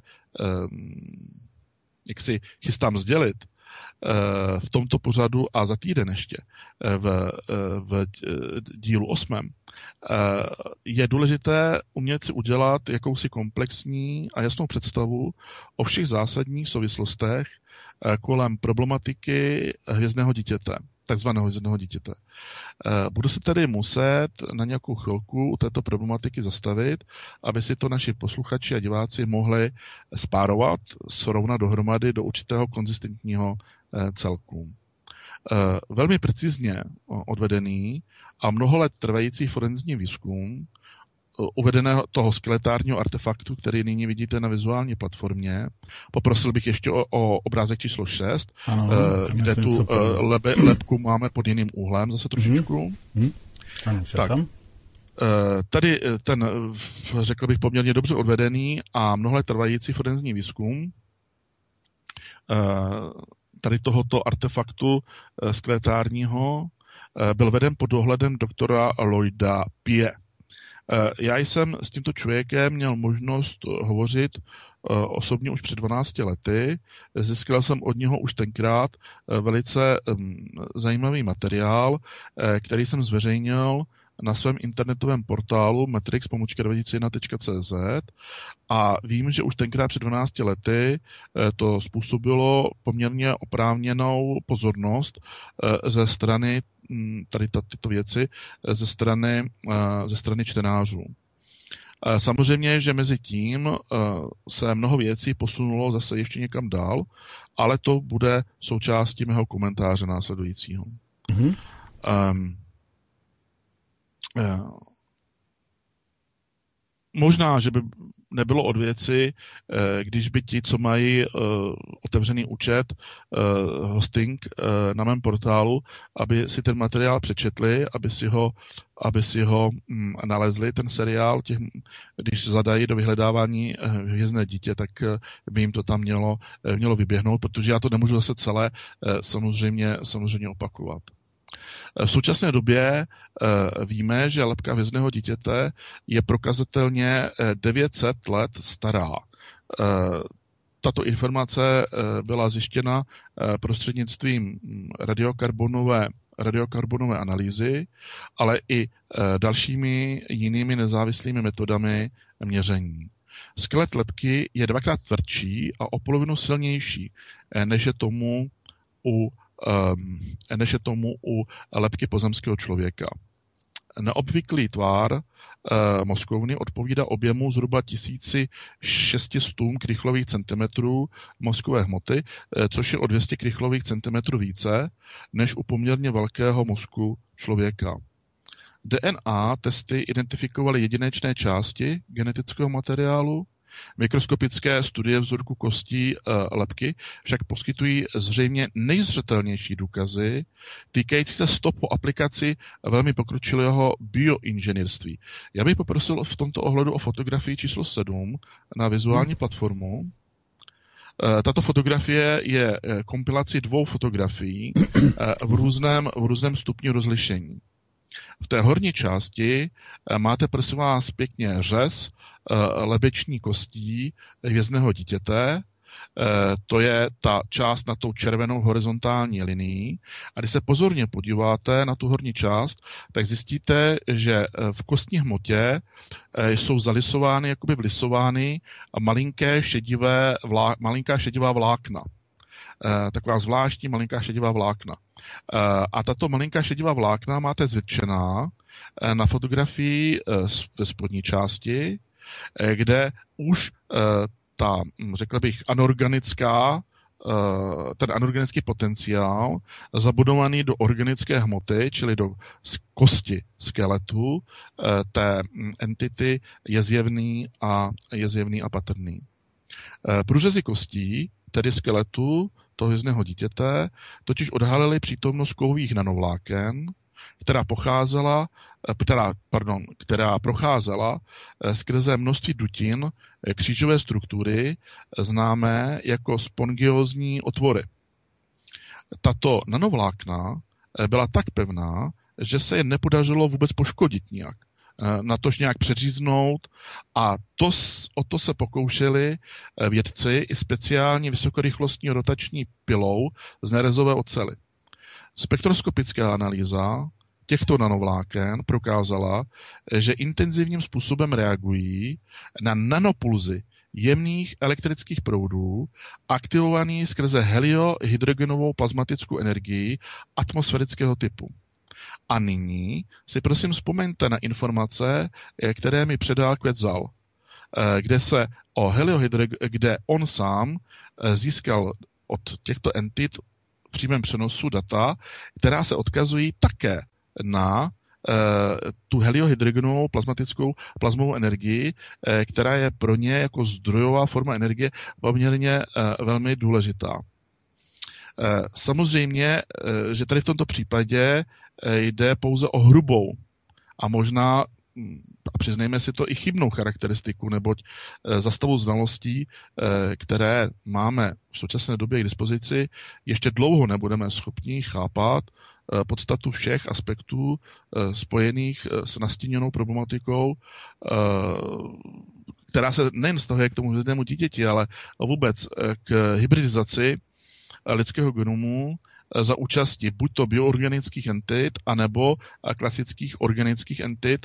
jak si chystám sdělit v tomto pořadu a za týden ještě v dílu 8, je důležité umět si udělat jakousi komplexní a jasnou představu o všech zásadních souvislostech kolem problematiky hvězdného dítěte, takzvaného hvězdného dítěte. Budu se tedy muset na nějakou chvilku u této problematiky zastavit, aby si to naši posluchači a diváci mohli spárovat, srovnat dohromady do určitého konzistentního celku. Velmi precizně odvedený a mnoho let trvající forenzní výzkum uvedeného toho skeletárního artefaktu, který nyní vidíte na vizuální platformě. Poprosil bych ještě o obrázek číslo 6, ano, kde tu lebku máme pod jiným úhlem zase trošičku. Ano, tak. Tam. Tady ten, řekl bych, poměrně dobře odvedený a mnoho let trvající forenzní výzkum tady tohoto artefaktu skeletárního byl veden pod dohledem doktora Lloyda Pye. Já jsem s tímto člověkem měl možnost hovořit osobně už před 12 lety. Získal jsem od něho už tenkrát velice zajímavý materiál, který jsem zveřejnil na svém internetovém portálu matrix.2001.cz a vím, že už tenkrát před 12 lety to způsobilo poměrně oprávněnou pozornost ze strany tady tyto věci ze strany čtenářů. Samozřejmě, že mezi tím se mnoho věcí posunulo zase ještě někam dál, ale to bude součástí mého komentáře následujícího. Mm-hmm. Možná, že by nebylo od věci, když by ti, co mají otevřený účet, hosting na mém portálu, aby si ten materiál přečetli, aby si ho nalezli, ten seriál, když zadají do vyhledávání Hvězdné dítě, tak by jim to tam mělo vyběhnout, protože já to nemůžu zase celé samozřejmě opakovat. V současné době víme, že lebka Hvězdného dítěte je prokazatelně 900 let stará. Tato informace byla zjištěna prostřednictvím radiokarbonové analýzy, ale i dalšími jinými nezávislými metodami měření. Skelet lebky je dvakrát tvrdší a o polovinu silnější, než je tomu u lebky pozemského člověka. Neobvyklý tvar mozkovny odpovídá objemu zhruba 1600 krychlových centimetrů mozkové hmoty, což je o 200 krychlových centimetrů více než u poměrně velkého mozku člověka. DNA testy identifikovaly jedinečné části genetického materiálu. Mikroskopické studie vzorku kostí lebky však poskytují zřejmě nejzřetelnější důkazy týkající se stopu aplikaci velmi pokročilého bioinženýrství. Já bych poprosil v tomto ohledu o fotografii číslo 7 na vizuální platformu. Tato fotografie je kompilací 2 fotografií v různém stupni rozlišení. V té horní části máte, prosím vás, pěkně řez lebeční kostí Hvězdného dítěte. To je ta část na tou červenou horizontální linií. A když se pozorně podíváte na tu horní část, tak zjistíte, že v kostní hmotě jsou zalisovány, jakoby vlisovány malinká šedivá vlákna. Taková zvláštní malinká šedivá vlákna. A tato malinká šedivá vlákna máte zvětšená na fotografii ve spodní části, kde už ta, řekl bych, anorganická ten anorganický potenciál zabudovaný do organické hmoty, čili do kosti skeletu té entity je zjevný a patrný. Průřezy kostí, tedy skeletu toho hvězdného dítěte, totiž odhalily přítomnost kovových nanovláken, která procházela skrze množství dutin křížové struktury známé jako spongiózní otvory. Tato nanovlákna byla tak pevná, že se je nepodařilo vůbec poškodit nijak, natož nějak přeříznout, a o to se pokoušeli vědci i speciální vysokorychlostní rotační pilou z nerezové oceli. Spektroskopická analýza těchto nanovláken prokázala, že intenzivním způsobem reagují na nanopulzy jemných elektrických proudů aktivovaný skrze heliohydrogenovou plazmatickou energii atmosférického typu. A nyní si prosím vzpomeňte na informace, které mi předal Quetzal, kde on sám získal od těchto entit v přímém přenosu data, která se odkazují také na tu heliohydrogenovou plazmovou energii, která je pro ně jako zdrojová forma energie poměrně velmi důležitá. Samozřejmě, že tady v tomto případě jde pouze o hrubou a možná, a přiznejme si to, i chybnou charakteristiku, neboť za stavu znalostí, které máme v současné době k dispozici, ještě dlouho nebudeme schopni chápat podstatu všech aspektů spojených s nastíněnou problematikou, která se nejen vztahuje k tomu hvězdnému dítěti, ale vůbec k hybridizaci lidského genomu za účasti buď to bioorganických entit, anebo klasických organických entit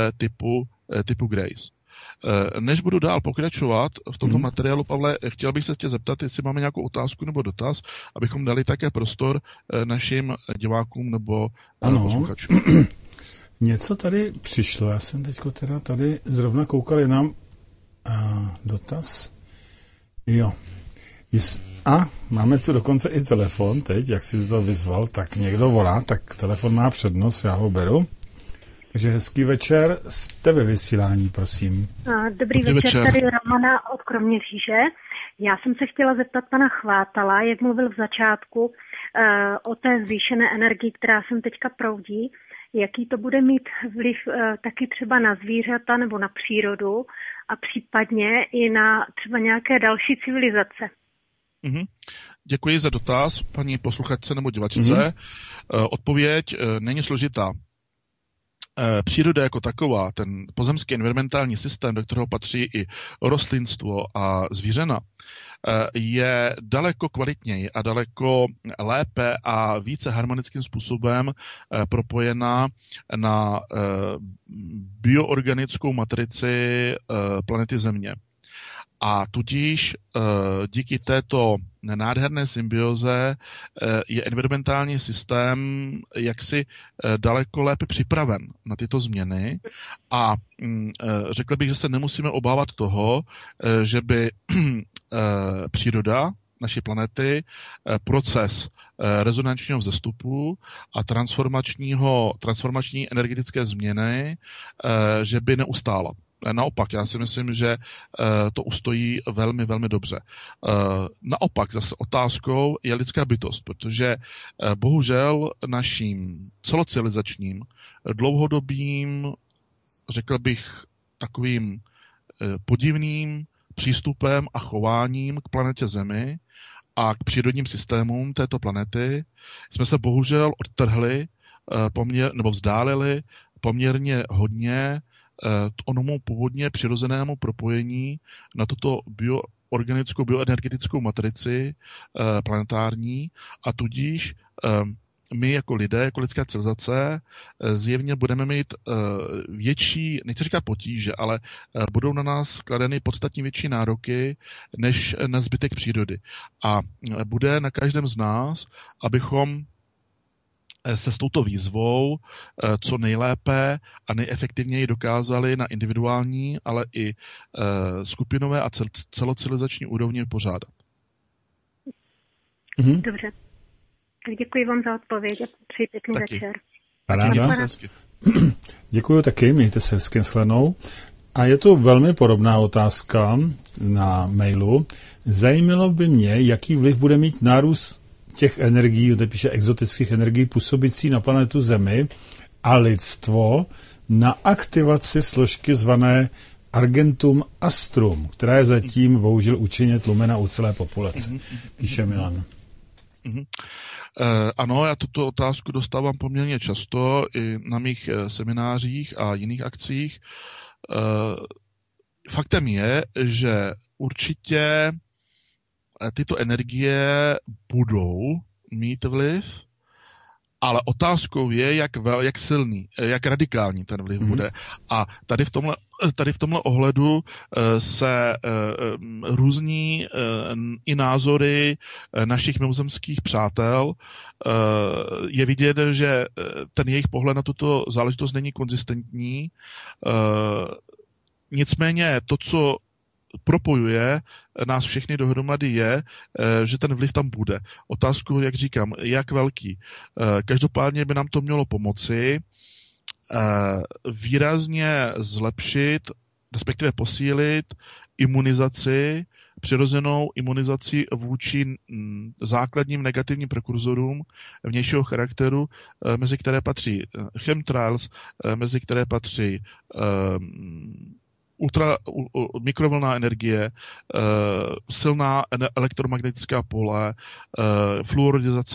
typu Grace. Než budu dál pokračovat v tomto materiálu, Pavle, chtěl bych se tě zeptat, jestli máme nějakou otázku nebo dotaz, abychom dali také prostor našim divákům nebo posluchačům. Něco tady přišlo, já jsem teďko teda tady zrovna koukal, je nám dotaz. Jo. A máme tu dokonce i telefon teď, jak jsi to vyzval, tak někdo volá, tak telefon má přednost, já ho beru. Takže hezký večer, jste ve vysílání, prosím. Dobrý večer, tady Romana od Kroměříže. Já jsem se chtěla zeptat pana Chvátala, jak mluvil v začátku o té zvýšené energii, která sem teďka proudí, jaký to bude mít vliv taky třeba na zvířata nebo na přírodu a případně i na třeba nějaké další civilizace. Děkuji za dotaz, paní posluchačce nebo divačce. Odpověď není složitá. Příroda jako taková, ten pozemský environmentální systém, do kterého patří i rostlinstvo a zvířena, je daleko kvalitněji a daleko lépe a více harmonickým způsobem propojená na bioorganickou matrici planety Země. A tudíž díky této nádherné symbioze je environmentální systém jaksi daleko lépe připraven na tyto změny a řekl bych, že se nemusíme obávat toho, že by příroda naší planety proces rezonančního vzestupu a transformační energetické změny, že by neustála. Naopak, já si myslím, že to ustojí velmi, velmi dobře. Naopak, zase otázkou je lidská bytost, protože bohužel naším celocivilizačním, dlouhodobým, řekl bych, takovým podivným přístupem a chováním k planetě Zemi a k přírodním systémům této planety jsme se bohužel odtrhli nebo vzdálili poměrně hodně onomu původně přirozenému propojení na tuto bioenergetickou matrici planetární a tudíž my jako lidé, jako lidská civilizace zjevně budeme mít větší, nechci říkat potíže, ale budou na nás kladeny podstatně větší nároky než na zbytek přírody. A bude na každém z nás, abychom se s touto výzvou co nejlépe a nejefektivněji dokázali na individuální, ale i skupinové a celocivilizační úrovni pořádat. Dobře. Tak děkuji vám za odpověď a přeji pěkný večer. Paráda. Děkuji taky, mějte se hezky, shledanou. A je to velmi podobná otázka na mailu. Zajímalo by mě, jaký vliv bude mít nárůst těch energií, to píše exotických energií působící na planetu Zemi a lidstvo na aktivaci složky zvané Argentum Astrum, která je zatím bohužel účinně tlumena u celé populace, píše Milan. Ano, já tuto otázku dostávám poměrně často i na mých seminářích a jiných akcích. Faktem je, že určitě tyto energie budou mít vliv, ale otázkou je, jak silný, jak radikální ten vliv bude. A tady v tomhle ohledu se různí i názory našich mimozemských přátel. Je vidět, že ten jejich pohled na tuto záležitost není konzistentní. Nicméně to, co propojuje nás všechny dohromady, je, že ten vliv tam bude. Otázku, jak říkám, jak velký. Každopádně by nám to mělo pomoci výrazně zlepšit, respektive posílit imunizaci, přirozenou imunizaci vůči základním negativním prekurzorům vnějšího charakteru, mezi které patří chemtrails, mezi které patří mikrovlnná energie, silná elektromagnetická pole, fluorizace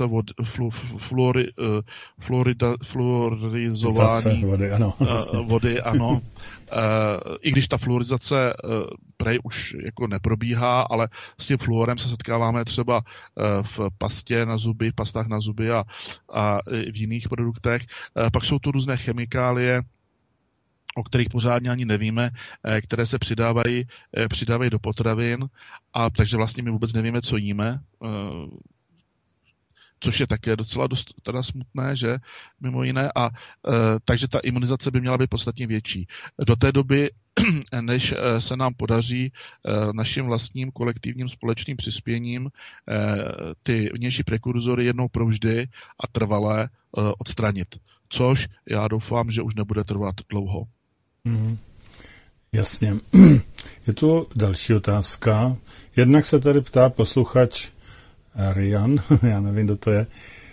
fluorizování vody, ano. I když ta fluorizace prej už jako neprobíhá, ale s tím fluorem se setkáváme třeba v pastě na zuby, v pastách na zuby a v jiných produktech. Pak jsou tu různé chemikálie, o kterých pořádně ani nevíme, které se přidávají do potravin, a takže vlastně my vůbec nevíme, co jíme, což je také docela dost teda smutné, že mimo jiné, a takže ta imunizace by měla být podstatně větší. Do té doby, než se nám podaří naším vlastním kolektivním společným přispěním ty vnější prekurzory jednou provždy a trvalé odstranit. Což já doufám, že už nebude trvat dlouho. Jasně. Je tu další otázka. Jednak se tady ptá posluchač Rian, já nevím, kdo to je,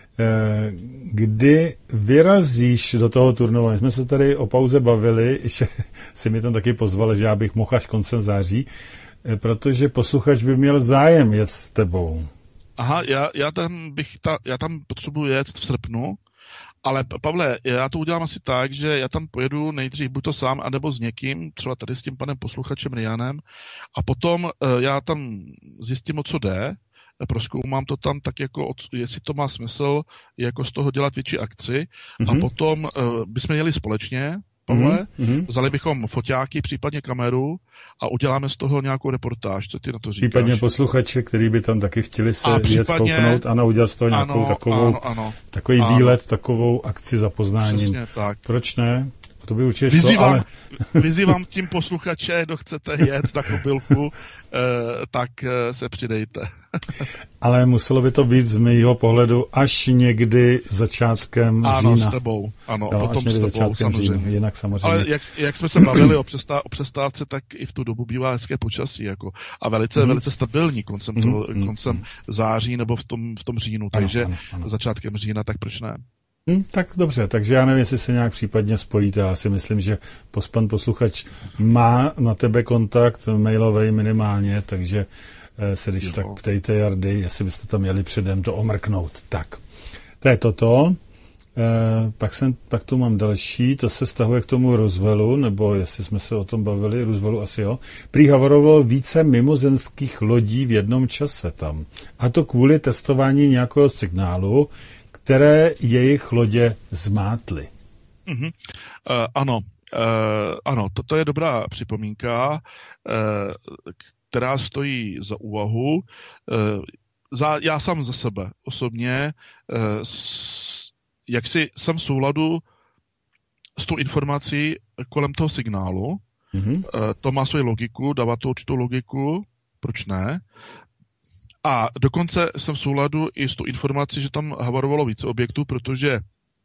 kdy vyrazíš do toho turnování. Jsme se tady o pauze bavili, že si mi tam taky pozval, že já bych mohl až koncem září, protože posluchač by měl zájem jet s tebou. Aha, já tam potřebuji jet v srpnu, ale Pavle, já to udělám asi tak, že já tam pojedu nejdřív buď to sám, anebo s někým, třeba tady s tím panem posluchačem Rianem, a potom já tam zjistím, o co jde, prozkoumám to tam tak, jako jestli to má smysl jako z toho dělat větší akci, a potom bychom jeli společně, Pavle, vzali bychom foťáky, případně kameru, a uděláme z toho nějakou reportáž. Co ty na to říkáš? Případně posluchače, kteří by tam taky chtěli se jet stoupnout a udělat z toho nějakou takový výlet, takovou akci za poznáním. Přesně tak. Proč ne? To by určitě šlo, ale... Vyzývám tím posluchače, kdo chcete jet na kobylku, tak se přidejte. Ale muselo by to být z mého pohledu až někdy začátkem října. Ano, s tebou. Ano, jo, potom s tebou, samozřejmě. Jinak samozřejmě. Ale jak jsme se bavili o přestávce, tak i v tu dobu bývá hezké počasí. Jako, a velice stabilní koncem září nebo v tom říjnu. Takže ano. Začátkem října, tak proč ne? Tak dobře, takže já nevím, jestli se nějak případně spojíte. Já si myslím, že pan posluchač má na tebe kontakt mailovej minimálně, takže se když tak ptejte Jardy, jestli byste tam měli předem to omrknout. Tak, to je toto. Pak tu mám další, to se vztahuje k tomu Rooseveltu, nebo jestli jsme se o tom bavili, Rooseveltu asi jo. Prý havarovalo více mimozemských lodí v jednom čase tam. A to kvůli testování nějakého signálu, které jejich lodě zmátly. Ano, to je dobrá připomínka, která stojí za úvahu. Já sám za sebe osobně, jak si jsem v souladu s tou informací kolem toho signálu, to má svoji logiku, dává to určitou logiku, proč ne? A dokonce jsem v souladu i s tou informací, že tam havarovalo více objektů, protože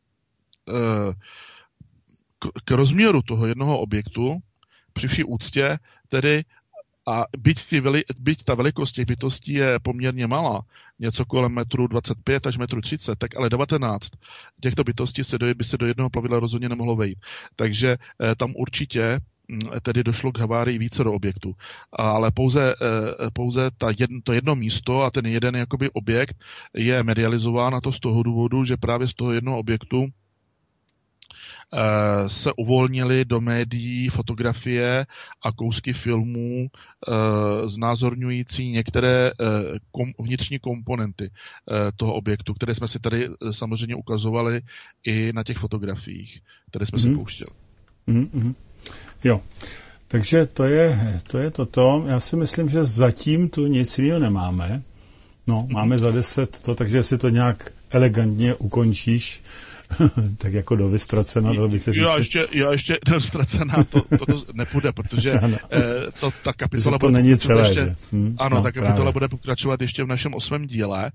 k rozměru toho jednoho objektu při vší úctě tedy a byť ta velikost těch bytostí je poměrně malá, něco kolem 1,25 m až 1,30 m, tak ale 19 těchto bytostí by se do jednoho plavidla rozhodně nemohlo vejít. Takže tam určitě tedy došlo k havárii více do objektů. Ale pouze to jedno místo a ten jeden jakoby objekt je medializován, a to z toho důvodu, že právě z toho jednoho objektu se uvolnily do médií fotografie a kousky filmů znázorňující některé vnitřní komponenty toho objektu, které jsme si tady samozřejmě ukazovali i na těch fotografiích, které jsme si pouštěli. Jo, takže to je toto. Já si myslím, že zatím tu nic jiného nemáme. No, máme za 10 to, takže jestli to nějak elegantně ukončíš, tak jako do vystracena, dalo by se říct. Já ještě do vystracena, to nepůjde, protože ta kapitola to není celé, ještě, ano, ta kapitola právě bude pokračovat ještě v našem 8. díle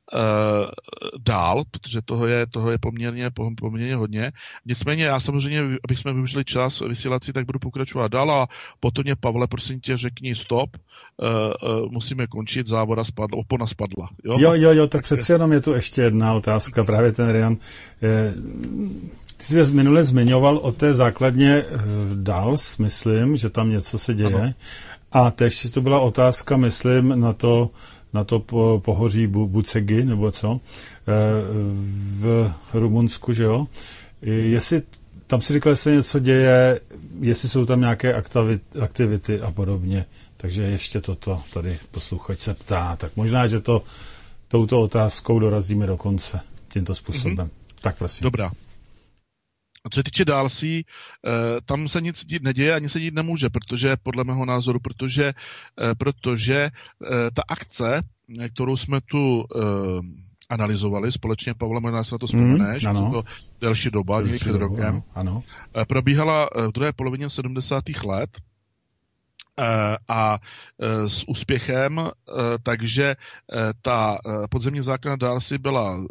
dál, protože toho je poměrně hodně. Nicméně já samozřejmě, abych jsme využili čas vysílací, tak budu pokračovat dál a potom mě, Pavle, prosím tě, řekni stop, musíme končit, závora spadla, opona spadla. Jo, tak přeci jenom je tu ještě jedna otázka, právě ten Rian. Ty jsi se minule zmiňoval o té základně Dals, myslím, že tam něco se děje. Ano. A tež to byla otázka, myslím, na to pohoří Bucegi, nebo co, v Rumunsku, že jo? Jestli tam si říkal, že se něco děje, jestli jsou tam nějaké aktivity a podobně. Takže ještě toto tady posluchač se ptá. Tak možná, že touto otázkou dorazíme do konce tímto způsobem. Tak prosím. Dobrá. A co se týče Dalsí, tam se nic dít neděje, ani se dít nemůže, protože podle mého názoru, protože ta akce, kterou jsme tu analyzovali společně, Pavle, možná se na to vzpomeneš, že to delší doba, někdy před rokem, ano. Probíhala v druhé polovině 70. let a s úspěchem, takže ta podzemní základna Dalsy byla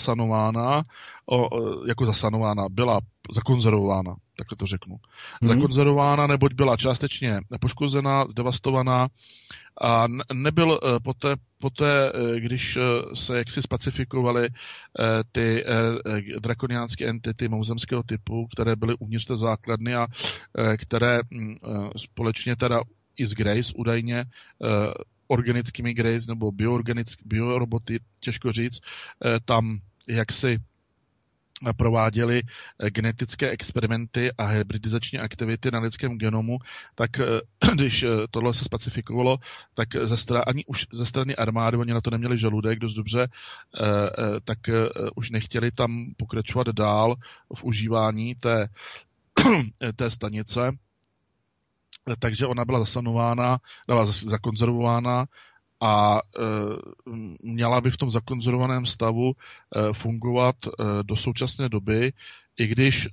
byla zakonzervována, takhle to řeknu. Zakonzervována, neboť byla částečně poškozená, zdevastovaná a nebyl poté, když se jaksi specifikovaly ty drakoniánské entity mouzemského typu, které byly uvnitř té základny a které společně teda i s Grace údajně organickými Grace nebo bioroboty, těžko říct, tam jaksi prováděli genetické experimenty a hybridizační aktivity na lidském genomu, tak když tohle se specifikovalo, tak ze strany armády, oni na to neměli žaludek dost dobře, tak už nechtěli tam pokračovat dál v užívání té stanice, takže ona byla zakonzervována a měla by v tom zakonzervovaném stavu fungovat do současné doby, i když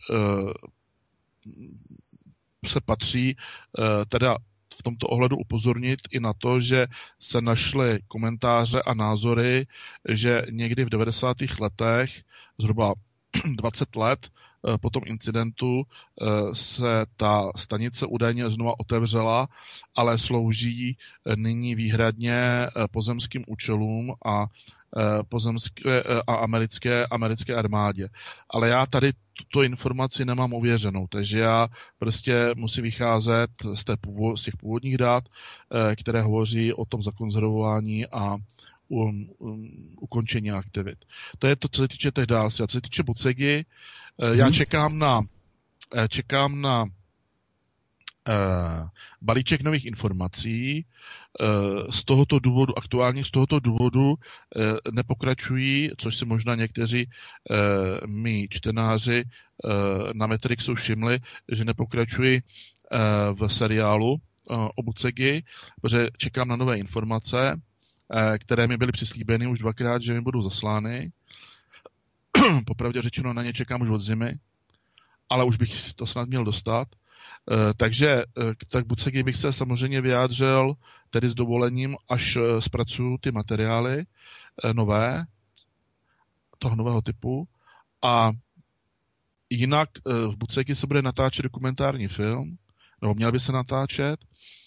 se patří teda v tomto ohledu upozornit i na to, že se našly komentáře a názory, že někdy v 90. letech, zhruba 20 let po tom incidentu, se ta stanice údajně znova otevřela, ale slouží nyní výhradně pozemským účelům a americké armádě. Ale já tady tuto informaci nemám ověřenou, takže já prostě musím vycházet z těch původních dat, které hovoří o tom zakonzervování a ukončení aktivit. To je to, co se týče těch Dalsy. A co se týče Bucegi, já čekám na balíček nových informací. Z tohoto důvodu nepokračují, což si možná někteří mý čtenáři na Matrixu všimli, že nepokračují v seriálu o Bucegi, protože čekám na nové informace, které mi byly přislíbeny už 2krát, že mi budou zaslány. Popravdě řečeno, na ně čekám už od zimy, ale už bych to snad měl dostat. Takže tak Bucegi bych se samozřejmě vyjádřil tedy s dovolením, až zpracuju ty materiály nové, toho nového typu. A jinak v Bucegi se bude natáčet dokumentární film, nebo měl by se natáčet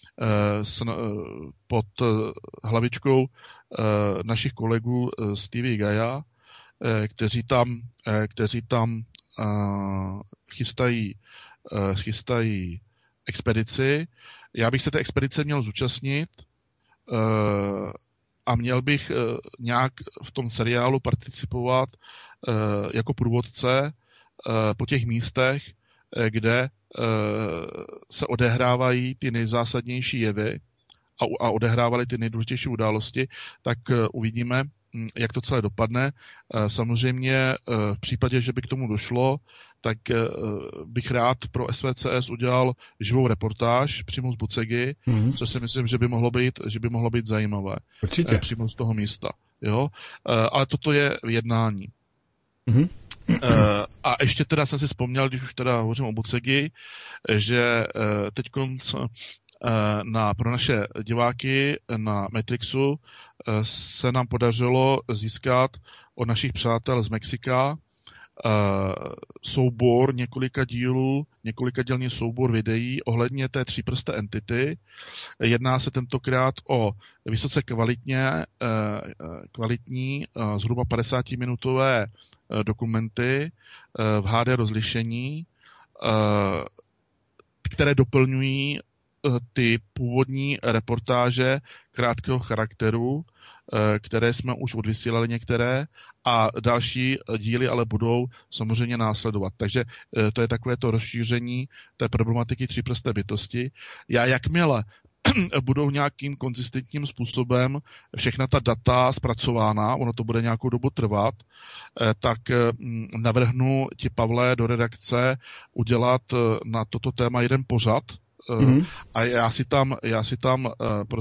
pod hlavičkou našich kolegů z TV Gaia, kteří tam chystají expedici. Já bych se té expedice měl zúčastnit a měl bych nějak v tom seriálu participovat jako průvodce po těch místech, kde se odehrávají ty nejzásadnější jevy a odehrávaly ty nejdůležitější události, tak uvidíme, jak to celé dopadne. Samozřejmě v případě, že by k tomu došlo, tak bych rád pro SVCS udělal živou reportáž přímo z Bucegi, což si myslím, že by mohlo být zajímavé. Určitě. Přímo z toho místa. Jo? Ale toto je jednání. A ještě teda jsem si vzpomněl, když už teda hovořím o Bucegi, že teďkonc pro naše diváky na Matrixu se nám podařilo získat od našich přátel z Mexika soubor několikadělný soubor videí ohledně té tříprsté entity. Jedná se tentokrát o vysoce kvalitní zhruba 50-minutové dokumenty v HD rozlišení, které doplňují ty původní reportáže krátkého charakteru, které jsme už odvysílali některé, a další díly ale budou samozřejmě následovat. Takže to je takové to rozšíření té problematiky tříprsté bytosti. Já jakmile budou nějakým konzistentním způsobem všechna ta data zpracována, ono to bude nějakou dobu trvat, tak navrhnu ti, Pavle, do redakce udělat na toto téma jeden pořad, a já si tam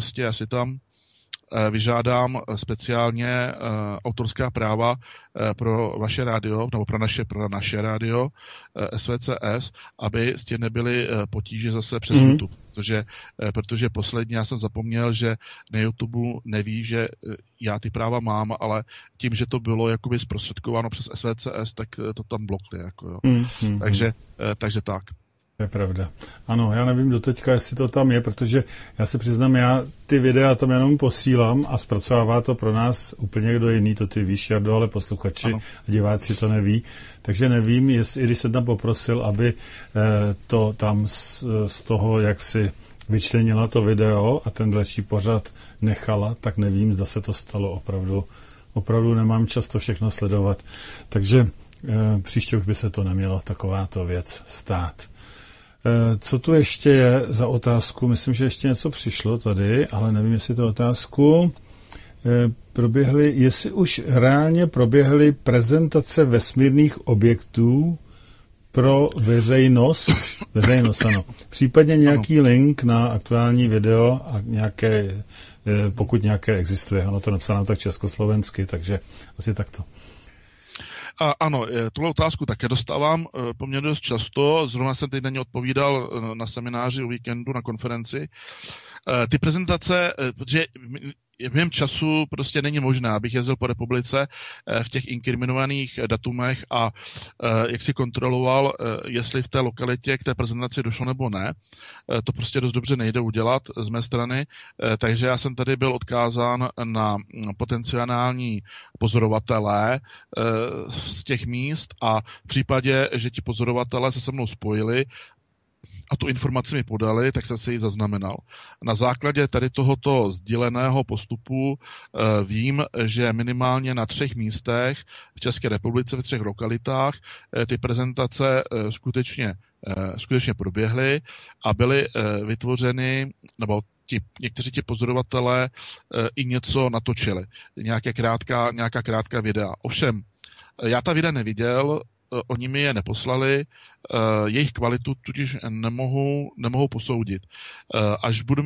vyžádám speciálně autorská práva pro vaše rádio, nebo pro naše rádio SVCS, aby s tím nebyly potíže zase přes YouTube. Protože posledně já jsem zapomněl, že na YouTube neví, že já ty práva mám, ale tím, že to bylo jakoby zprostředkováno přes SVCS, tak to tam blokli. Jako, jo. Takže tak. To je pravda. Ano, já nevím doteďka, jestli to tam je, protože já se přiznám, já ty videa tam jenom posílám a zpracovává to pro nás úplně kdo jiný, to ty víš, Jardo, ale posluchači a diváci to neví. Takže nevím, jestli, i když jsem tam poprosil, aby to tam z toho, jak si vyčlenila to video a ten další pořad nechala, tak nevím, zda se to stalo opravdu. Opravdu nemám čas to všechno sledovat. Takže příště už by se to nemělo takováto věc stát. Co tu ještě je za otázku? Myslím, že ještě něco přišlo tady, ale nevím, jestli to otázku. Jestli už reálně proběhly prezentace vesmírných objektů pro veřejnost. Veřejnost, ano. Případně nějaký link na aktuální video a nějaké, pokud nějaké existuje. Ono to napsáno tak československy, takže asi takto. Ano, tuhle otázku také dostávám poměrně dost často. Zrovna jsem teď na ně odpovídal na semináři o víkendu, na konferenci. Ty prezentace, protože v mém času prostě není možné, abych jezdil po republice v těch inkriminovaných datumech a jak si kontroloval, jestli v té lokalitě k té prezentaci došlo nebo ne. To prostě dost dobře nejde udělat z mé strany, takže já jsem tady byl odkázán na potenciální pozorovatele z těch míst a v případě, že ti pozorovatelé se mnou spojili a tu informaci mi podali, tak jsem si ji zaznamenal. Na základě tady tohoto sdíleného postupu vím, že minimálně na 3 místech v České republice, v 3 lokalitách, ty prezentace skutečně proběhly a byly vytvořeny, nebo někteří ti pozorovatelé i něco natočili. Nějaká krátká videa. Ovšem, já ta videa neviděl, oni mi je neposlali, jejich kvalitu tudíž nemohou posoudit. Až budu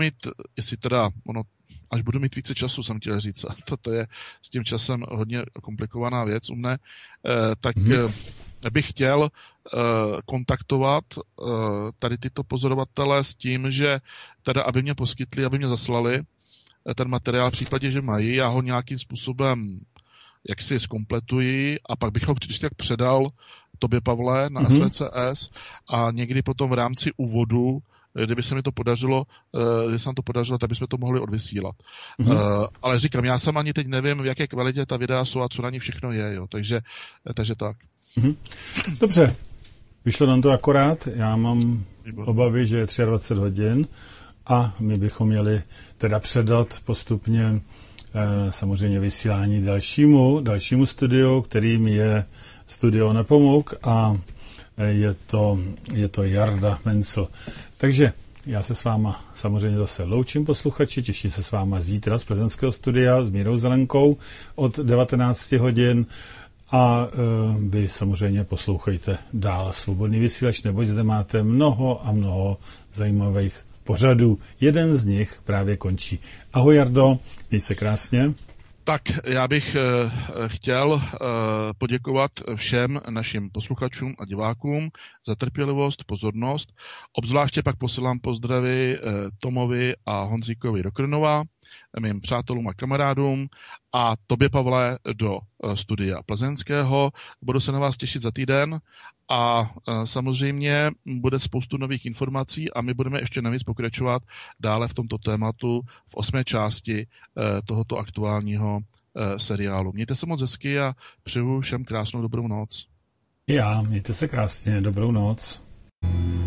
mít více času, jsem chtěl říct, a to je s tím časem hodně komplikovaná věc u mne, tak bych chtěl kontaktovat tady tyto pozorovatele s tím, že teda aby mě poskytli, aby mě zaslali ten materiál v případě, že mají, já ho nějakým způsobem jak si zkompletuji a pak bych ho tak předal tobě, Pavle, na SVCS a někdy potom v rámci úvodu, kdyby se nám to podařilo, tak bychom to mohli odvysílat. Ale říkám, já jsem ani teď nevím, v jaké kvalitě ta videa jsou a co na ní všechno je, jo. Takže tak. Dobře, vyšlo nám to akorát, já mám obavy, že je 23 hodin a my bychom měli teda předat postupně samozřejmě vysílání dalšímu studiu, kterým je Studio Nepomuk a je to Jarda Mencl. Takže já se s váma samozřejmě zase loučím, posluchači, těším se s váma zítra z plzeňského studia s Mírou Zelenkou od 19 hodin a vy samozřejmě poslouchejte dál Svobodný vysílač, neboť zde máte mnoho a mnoho zajímavých pořadů. Jeden z nich právě končí. Ahoj Jardo, měj se krásně. Tak já bych chtěl poděkovat všem našim posluchačům a divákům za trpělivost, pozornost. Obzvláště pak posílám pozdravy Tomovi a Honzíkovi do Krnova, mým přátelům a kamarádům a tobě, Pavle, do studia plzeňského. Budu se na vás těšit za týden a samozřejmě bude spoustu nových informací a my budeme ještě navíc pokračovat dále v tomto tématu v 8. části tohoto aktuálního seriálu. Mějte se moc hezky a přeju všem krásnou dobrou noc. Já, mějte se krásně, dobrou noc.